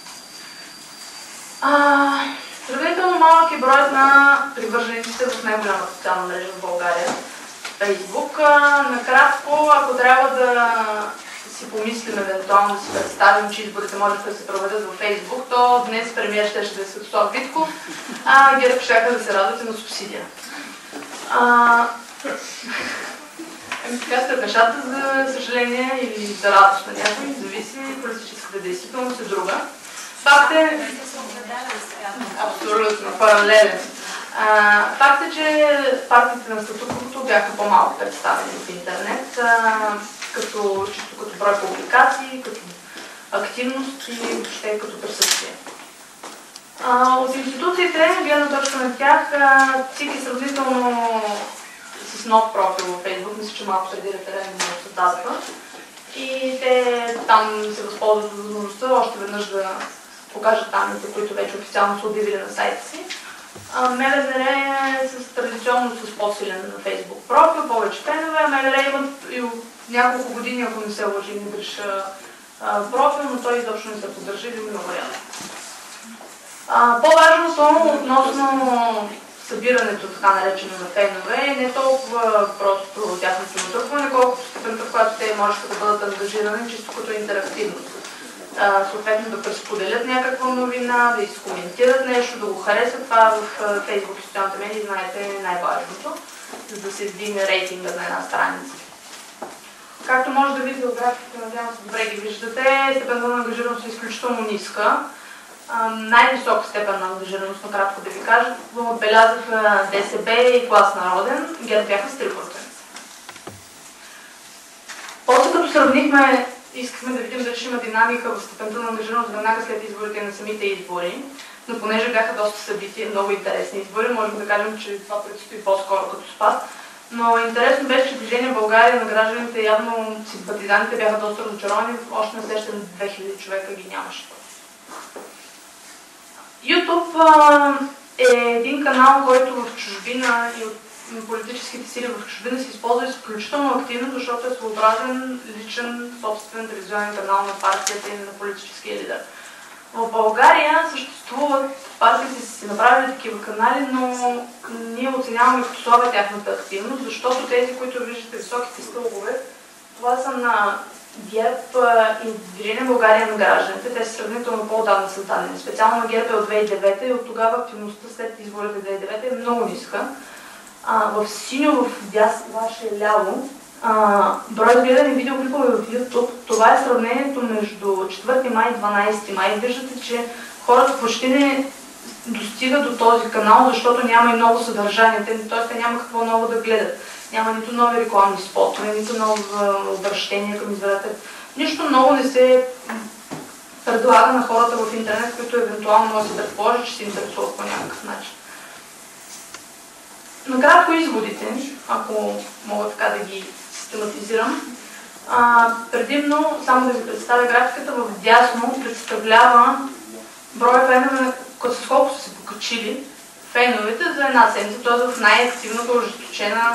[SPEAKER 6] Сравнително малък е броят на привържениците в най-голямата социална мрежа в България, Фейсбук. Накратко, ако трябва да си помислим, евентуално да си представим, че изборите може да се проведат във Фейсбук, то днес премиер ще да е Светослав Витков, а ГЕРБ щяха да се радват и на субсидия. Така сте нещата, за съжаление или за радост на някой, зависи, политическата действителност е друга. Факт е... Абсолютно, паралелен. Факт е, че партиите на статуквото бяха по-малко представени в интернет, чисто като брой публикации, като активност и въобще като присъствие. От институциите, гледна точка на тях, ЦИК е сравнително с нов профил в Facebook, мисля, че малко преди референдума се създадоха. И те там се възползват от възможността още веднъж да покажат данните, които вече официално са обявили на сайта си. МВР е традиционно с по-силен на Facebook профил, повече фенове. МВР имат и от няколко години, ако не се лъжи, не греша, профил, но той изобщо не се поддържа или много рядко. По-важното относно събирането, така наречено на фенове, е не толкова просто тяхното натрупване, колкото степента, в която те можеха да бъдат ангажирани чисто като интерактивност. Съответно да пресподелят някаква новина, да изкоментират нещо, да го харесат. Това в Facebook и социалните медии, знаете, е най-важното, за да се издигне рейтинга на една страница. Както може да видите от графиките, надявам се добре ги виждате, степента на ангажираност е изключително ниска. Най-висока степен на ангажираност, накратко да ви кажа, отбелязаха ДСБ и Глас народен, ГЕРБ бяха с 3%. После като сравнихме, искахме да видим дали ще има динамика в степента на ангажираност веднага след изборите и на самите избори, но понеже бяха доста събития, много интересни избори, можем да кажем, че това предстои по-скоро като спад. Но интересно беше, че Движение България на гражданите, явно симпатизантите бяха доста разочаровани, още на среща 2000 човека ги нямаше. YouTube е един канал, който в чужбина и от политическите сили в чужбина се използва изключително активно, защото е своеобразен, личен, собствен телевизионен канал на партията и на политическия лидер. В България съществуват, партиите са си направили такива канали, но ние оценяваме като слаба тяхната активност, защото тези, които виждате високите стълбове, това са на ГЕРБ и Движение България на гражданите. Те са сравнително по-отдавна създадени. Специално на ГЕРБ е от 2009 и от тогава активността след изборите 2009 е много ниска. В синьо, в ваше ляво, брой гледани видеоклипове в YouTube, това е сравнението между 4 май и 12 май. Виждате, че хората почти не достигат до този канал, защото няма и ново съдържание, т.е. те няма какво ново да гледат. Няма нито нови рекламни спотове, нито ново обращение към избирателите. Нищо ново не се предлага на хората в интернет, които евентуално може да се предположи, че се интересуват по някакъв начин. Накратко изводите, ако мога така да ги систематизирам. Предимно, само да ви представя графиката, в дясно представлява броя фенове, с колко са се покачили феновете за една седмица, т.е. в най-активната, ожесточена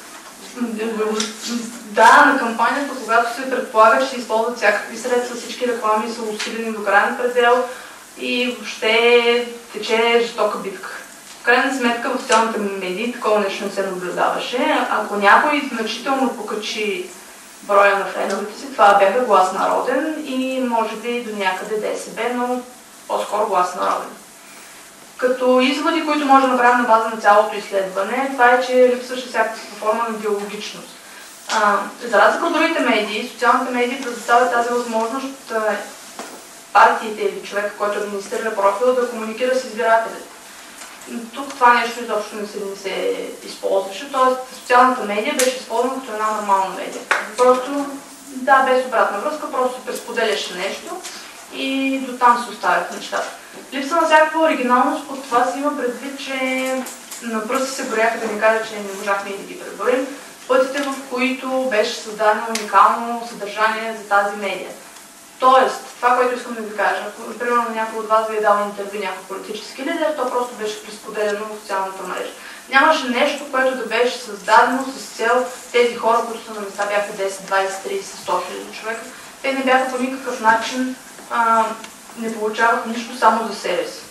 [SPEAKER 6] на кампанията, когато се предполага, че се използват всякакви средства, всички реклами са усилени до крайен предел и въобще тече жестока битка. В крайна сметка в социалните медии такова нещо не се наблюдаваше. Ако някой значително покачи броя на феновете си, това бяха Глас народен и може би до някъде ДСБ, но по-скоро Глас народен. Като изводи, които може да направим на база на цялото изследване, това е, че липсваше всякаква форма на диалогичност. За разлика от другите медии, социалните медии предоставят тази възможност партиите или човека, който администрира профила, да комуникира с избирателите. Тук това нещо изобщо не се използваше, т.е. социалната медия беше използвана като една нормална медия. Просто, да, без обратна връзка, просто пресподеляше нещо и до там се оставят нещата. Липса на всякаква оригиналност, под това си има предвид, че на пръсти се брояха, да ни кажа, че не можахме и да ги преборим, пътите, в които беше създадено уникално съдържание за тази медия. Тоест, това, което искам да ви кажа, примерно някой от вас ви е дал интервю някой политически лидер, то просто беше пресподелено в социалната мрежа. Нямаше нещо, което да беше създадено с цел тези хора, които са на места бяха 10, 20, 30, 100 хиляди човека. Те не бяха по никакъв начин, не получаваха нищо само за себе си.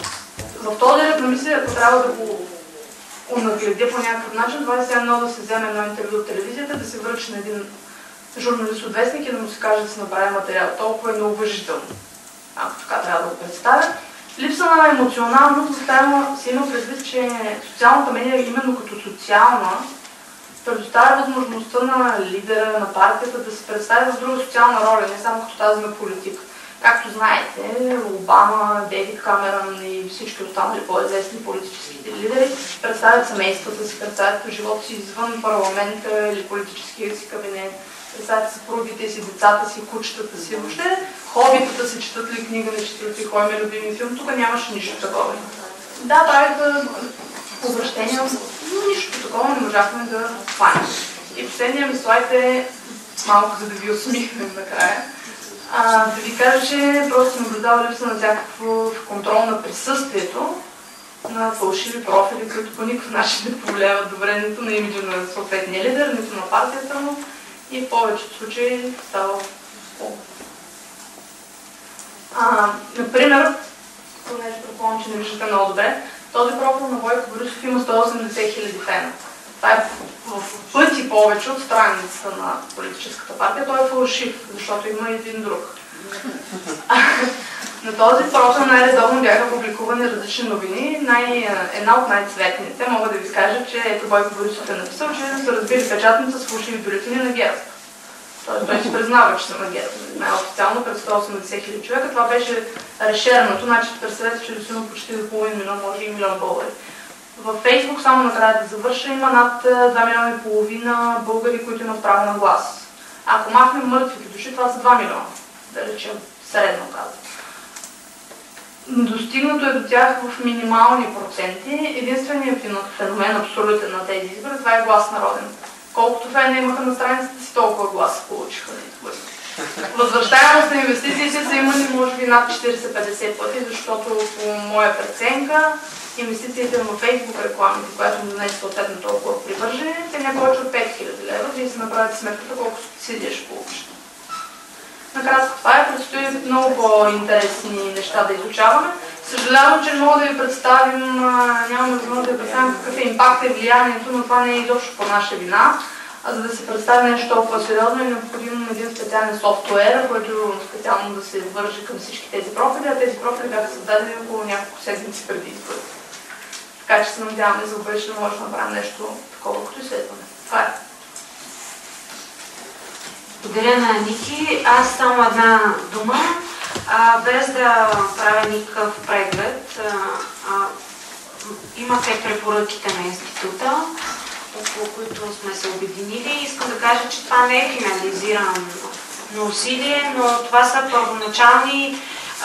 [SPEAKER 6] В този ред на мисля, ако трябва да го нагледя по някакъв начин, това е сега едно да се вземе едно интервю от телевизията, да се връчи на един журналист от Вестник и да му се каже да се направи материал. Толкова е неуважително, ако така трябва да го представя. Липса на емоционалност се има предвид, че социалната медия именно като социална предоставя възможността на лидера на партията да се представи в друга социална роля, не само като тази на политика. Както знаете, Обама, Дейвид Камерън и всички останали по-известни политически лидери представят семействата си, представят живота си извън парламента или политическия си кабинет, представят съпругите си, децата си, кучетата си, въобще хобитата си, четат ли книга, не четат ли, кой ми е любими филм, тук нямаше нищо такова. Да, правиха обращения, но нищо такова не можахме да хванем. И последния ми слайд е малко, за да ви усмихнем накрая. Да ви кажа, че просто наблюдава липса на всякакъв контрол на присъствието на фалшиви профили, които по никакъв начин не повлияват добре нито на имиджа на съответния лидер, нито на партията му и в повечето случаи става
[SPEAKER 3] Например, понеже предполагам, че не виждате много добре, този профил на Бойко Борисов има 180 хиляди фена. Това е в пъти повече от страницата на политическата партия. Той е фалшив, защото има един друг. На този профил най-редовно бяха публикувани различни новини. Една от най-цветните мога да ви кажа, че ето Бойко Борисов е написал, че са разбили печатница с фалшиви бюлетини на ГЕРБ. Той си признава, че са на ГЕРБ. Най-официално пред 180 хиляди човека. Това беше решерното, значи представете, че рисувам почти до половин милион, може и милион българи. Във Фейсбук, само накрая да завърша, има над 2 милиона и половина българи, които имат право на глас. Ако махнем мъртвите души, това са 2 милиона. Да речем, средно казвам. Достигнато е до тях в минимални проценти. Единственият феномен абсолютен на тези избори, това е глас народен. Колкото фена имаха на страницата си, толкова гласа получиха на избори. Възвръщаемост на инвестициите са имали може би над 40-50 пъти, защото по моя преценка инвестициите в Facebook рекламите, която му донесе съответно толкова привържени, те не повече от 5000 лева, вие си направите сметката колко субсидия ще получите. Накратко това е, предстои много по-интересни неща да изучаваме. Съжалявам, че не мога да ви представим, нямаме възможност да ви представим какъв е импакт и влиянието, но това не е изобщо по наша вина. А за да се представи нещо толкова сериозно е необходим един специален софтуер, който специално да се вържи към всички тези профили, а тези профили бяха създадени около няколко седмици преди изборите. Така че се надяваме за бъдеще да може да направим нещо такова като изследване. Това е.
[SPEAKER 4] Благодаря на Ники. Аз само една дума, без да правя никакъв преглед. Имате препоръките на института, около които сме се обединили. Искам да кажа, че това не е финализирано усилие, но това са първоначални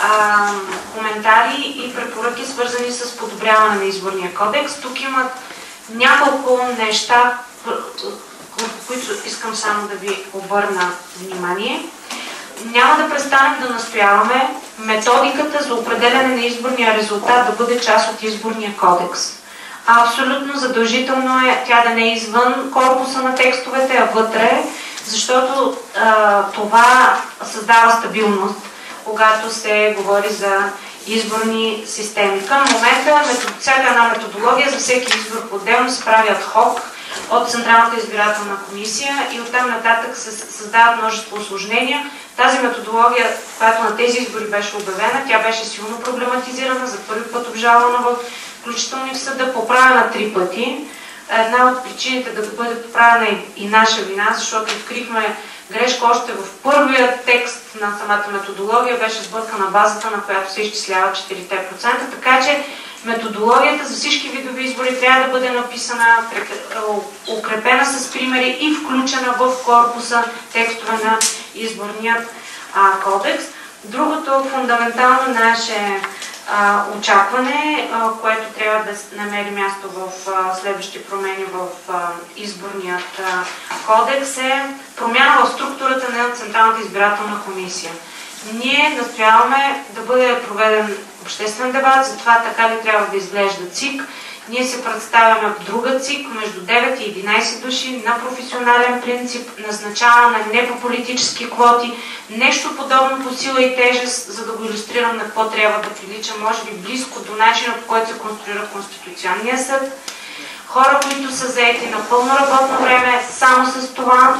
[SPEAKER 4] коментари и препоръки, свързани с подобряване на изборния кодекс. Тук имат няколко неща, върху които искам само да ви обърна внимание. Няма да престанем да настояваме методиката за определяне на изборния резултат да бъде част от изборния кодекс. Абсолютно задължително е тя да не е извън корпуса на текстовете, а вътре, защото това създава стабилност, когато се говори за изборни системи. Към момента всяка една методология за всеки избор по-отделно се прави адхок от Централната избирателна комисия и оттам нататък се създават множество усложнения. Тази методология, която на тези избори беше обявена, тя беше силно проблематизирана, за първи път обжалвана включително и в съда, поправена 3 пъти. Една от причините да бъде поправена и наша вина, защото открихме грешка още в първия текст на самата методология, беше сбъркана базата, на която се изчислява 4%, така че методологията за всички видови избори трябва да бъде написана, укрепена с примери и включена в корпуса текстове на изборният кодекс. Другото фундаментално наше очакване, което трябва да намери място в следващи промени в изборният кодекс, е промяна в структурата на Централната избирателна комисия. Ние настояваме да бъде проведен обществен дебат за това така ли трябва да изглежда ЦИК. Ние се представяме друга ЦИК между 9 и 11 души на професионален принцип, назначаване не по политически квоти, нещо подобно по сила и тежест, за да го илюстрирам на какво трябва да прилича, може би близко до начина, по който се конструира Конституционния съд. Хора, които са заети на пълно работно време, само с това.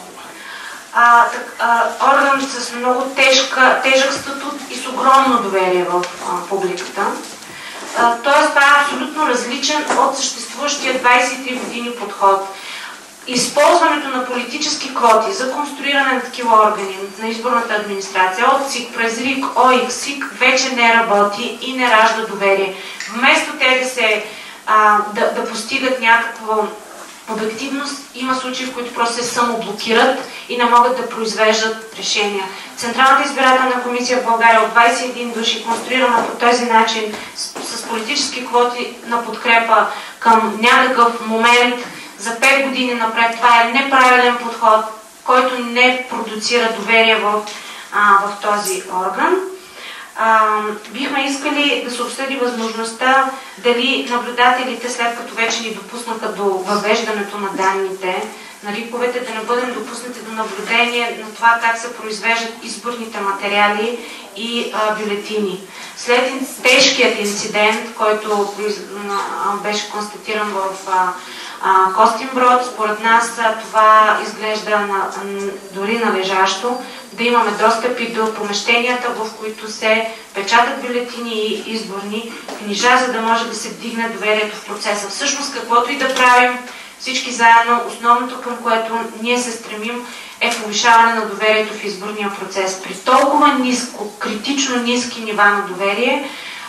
[SPEAKER 4] Орган с много тежък статут и с огромно доверие в публиката. Тоест, това е абсолютно различен от съществуващия 23 години подход. Използването на политически квоти за конструиране на такива органи на изборната администрация от ЦИК през РИК, ОИК, СИК вече не работи и не ражда доверие. Вместо те да постигат някаква обективност, има случаи, в които просто се самоблокират и не могат да произвеждат решения. Централната избирателна комисия в България от 21 души, конструирана по този начин с политически квоти на подкрепа към някакъв момент за 5 години напред, това е неправилен подход, който не продуцира доверие в този орган. Бихме искали да се обсъди възможността дали наблюдателите, след като вече ни допуснаха до въвеждането на данните на РИК-овете, да не бъдем допуснати до наблюдение на това как се произвеждат изборните материали и бюлетини. След тежкият инцидент, който беше констатиран в Костинброд, според нас това изглежда дори належащо да имаме достъпи до помещенията, в които се печатат бюлетини и изборни книжа, за да може да се вдигне доверието в процеса. Всъщност, каквото и да правим всички заедно, основното, към което ние се стремим, е повишаване на доверието в изборния процес. При толкова критично ниски нива на доверие,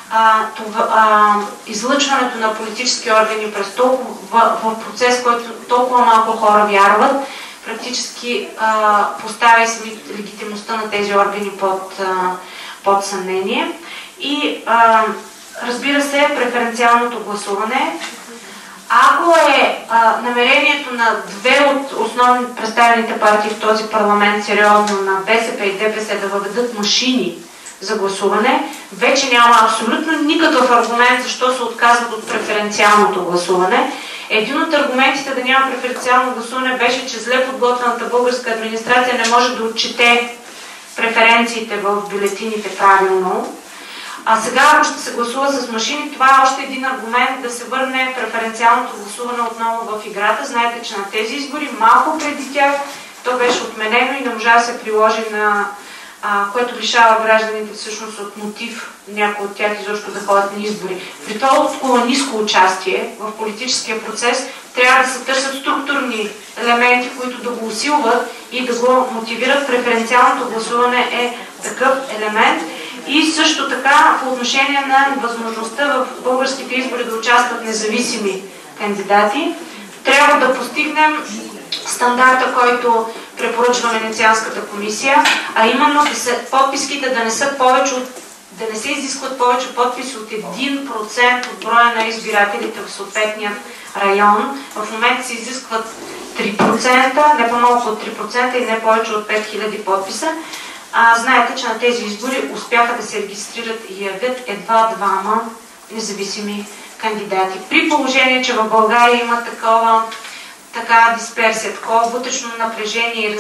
[SPEAKER 4] излъчването на политически органи в процес, който толкова малко хора вярват, практически поставя легитимността на тези органи под съмнение. И разбира се, преференциалното гласуване. Ако е намерението на две от основни представените партии в този парламент, сериозно на БСП и ДПС, да въведат машини за гласуване, вече няма абсолютно никакъв аргумент защо се отказват от преференциалното гласуване. Един от аргументите да няма преференциално гласуване беше, че зле подготвената българска администрация не може да отчете преференциите в бюлетините правилно. А сега, ако ще се гласува с машини, това е още един аргумент да се върне преференциалното гласуване отново в играта. Знаете, че на тези избори, малко преди тях, то беше отменено и не можа да се приложи на което лишава гражданите всъщност от мотив, някои от тях изобщо да ходят на избори. При толкова ниско участие в политическия процес трябва да се търсят структурни елементи, които да го усилват и да го мотивират. Преференциалното гласуване е такъв елемент. И също така по отношение на възможността в българските избори да участват независими кандидати, трябва да постигнем стандарта, който препоръчва Венецианската комисия, а именно подписките да не се изискват повече подписи от 1% от броя на избирателите в съответния район. В момента се изискват 3%, не по-малко от 3% и не повече от 5000 подписа. Знаете, че на тези избори успяха да се регистрират и явят едва двама независими кандидати. При положение, че в България има така дисперсия, такова вътрешно напрежение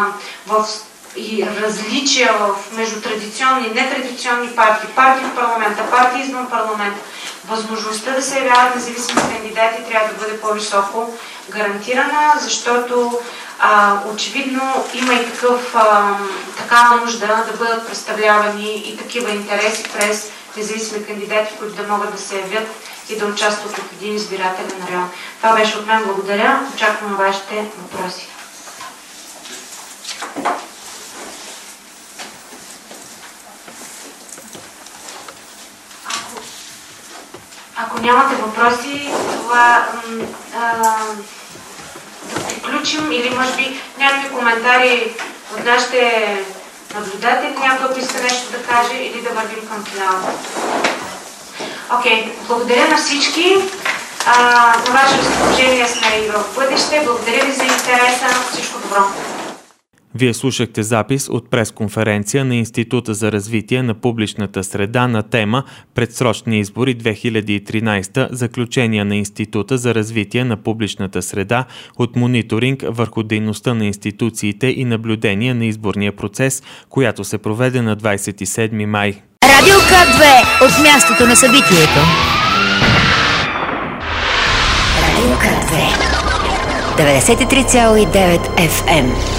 [SPEAKER 4] и различия между традиционни и нетрадиционни партии, партии в парламента, партии извън парламента, възможността да се явяват независими кандидати трябва да бъде по-високо гарантирана, защото очевидно има и такава нужда да бъдат представлявани и такива интереси през независими кандидати, които да могат да се явят и да участват в един избирателен район. Това беше от мен. Благодаря. Очаквам вашите въпроси. Ако нямате въпроси, това да приключим или може би някакви коментари от нашите наблюдатели, някой иска нещо да каже или да вървим към финала. Окей, благодаря на всички. На ваше разположение сме и в бъдеще. Благодаря ви за интереса. Всичко добро.
[SPEAKER 2] Вие слушахте запис от пресконференция на Института за развитие на публичната среда на тема Предсрочни избори 2013, заключения на Института за развитие на публичната среда от мониторинг върху дейността на институциите и наблюдение на изборния процес, която се проведе на 27 май.
[SPEAKER 1] Радио К2 от мястото на събитието. Радио К2 93,9 FM.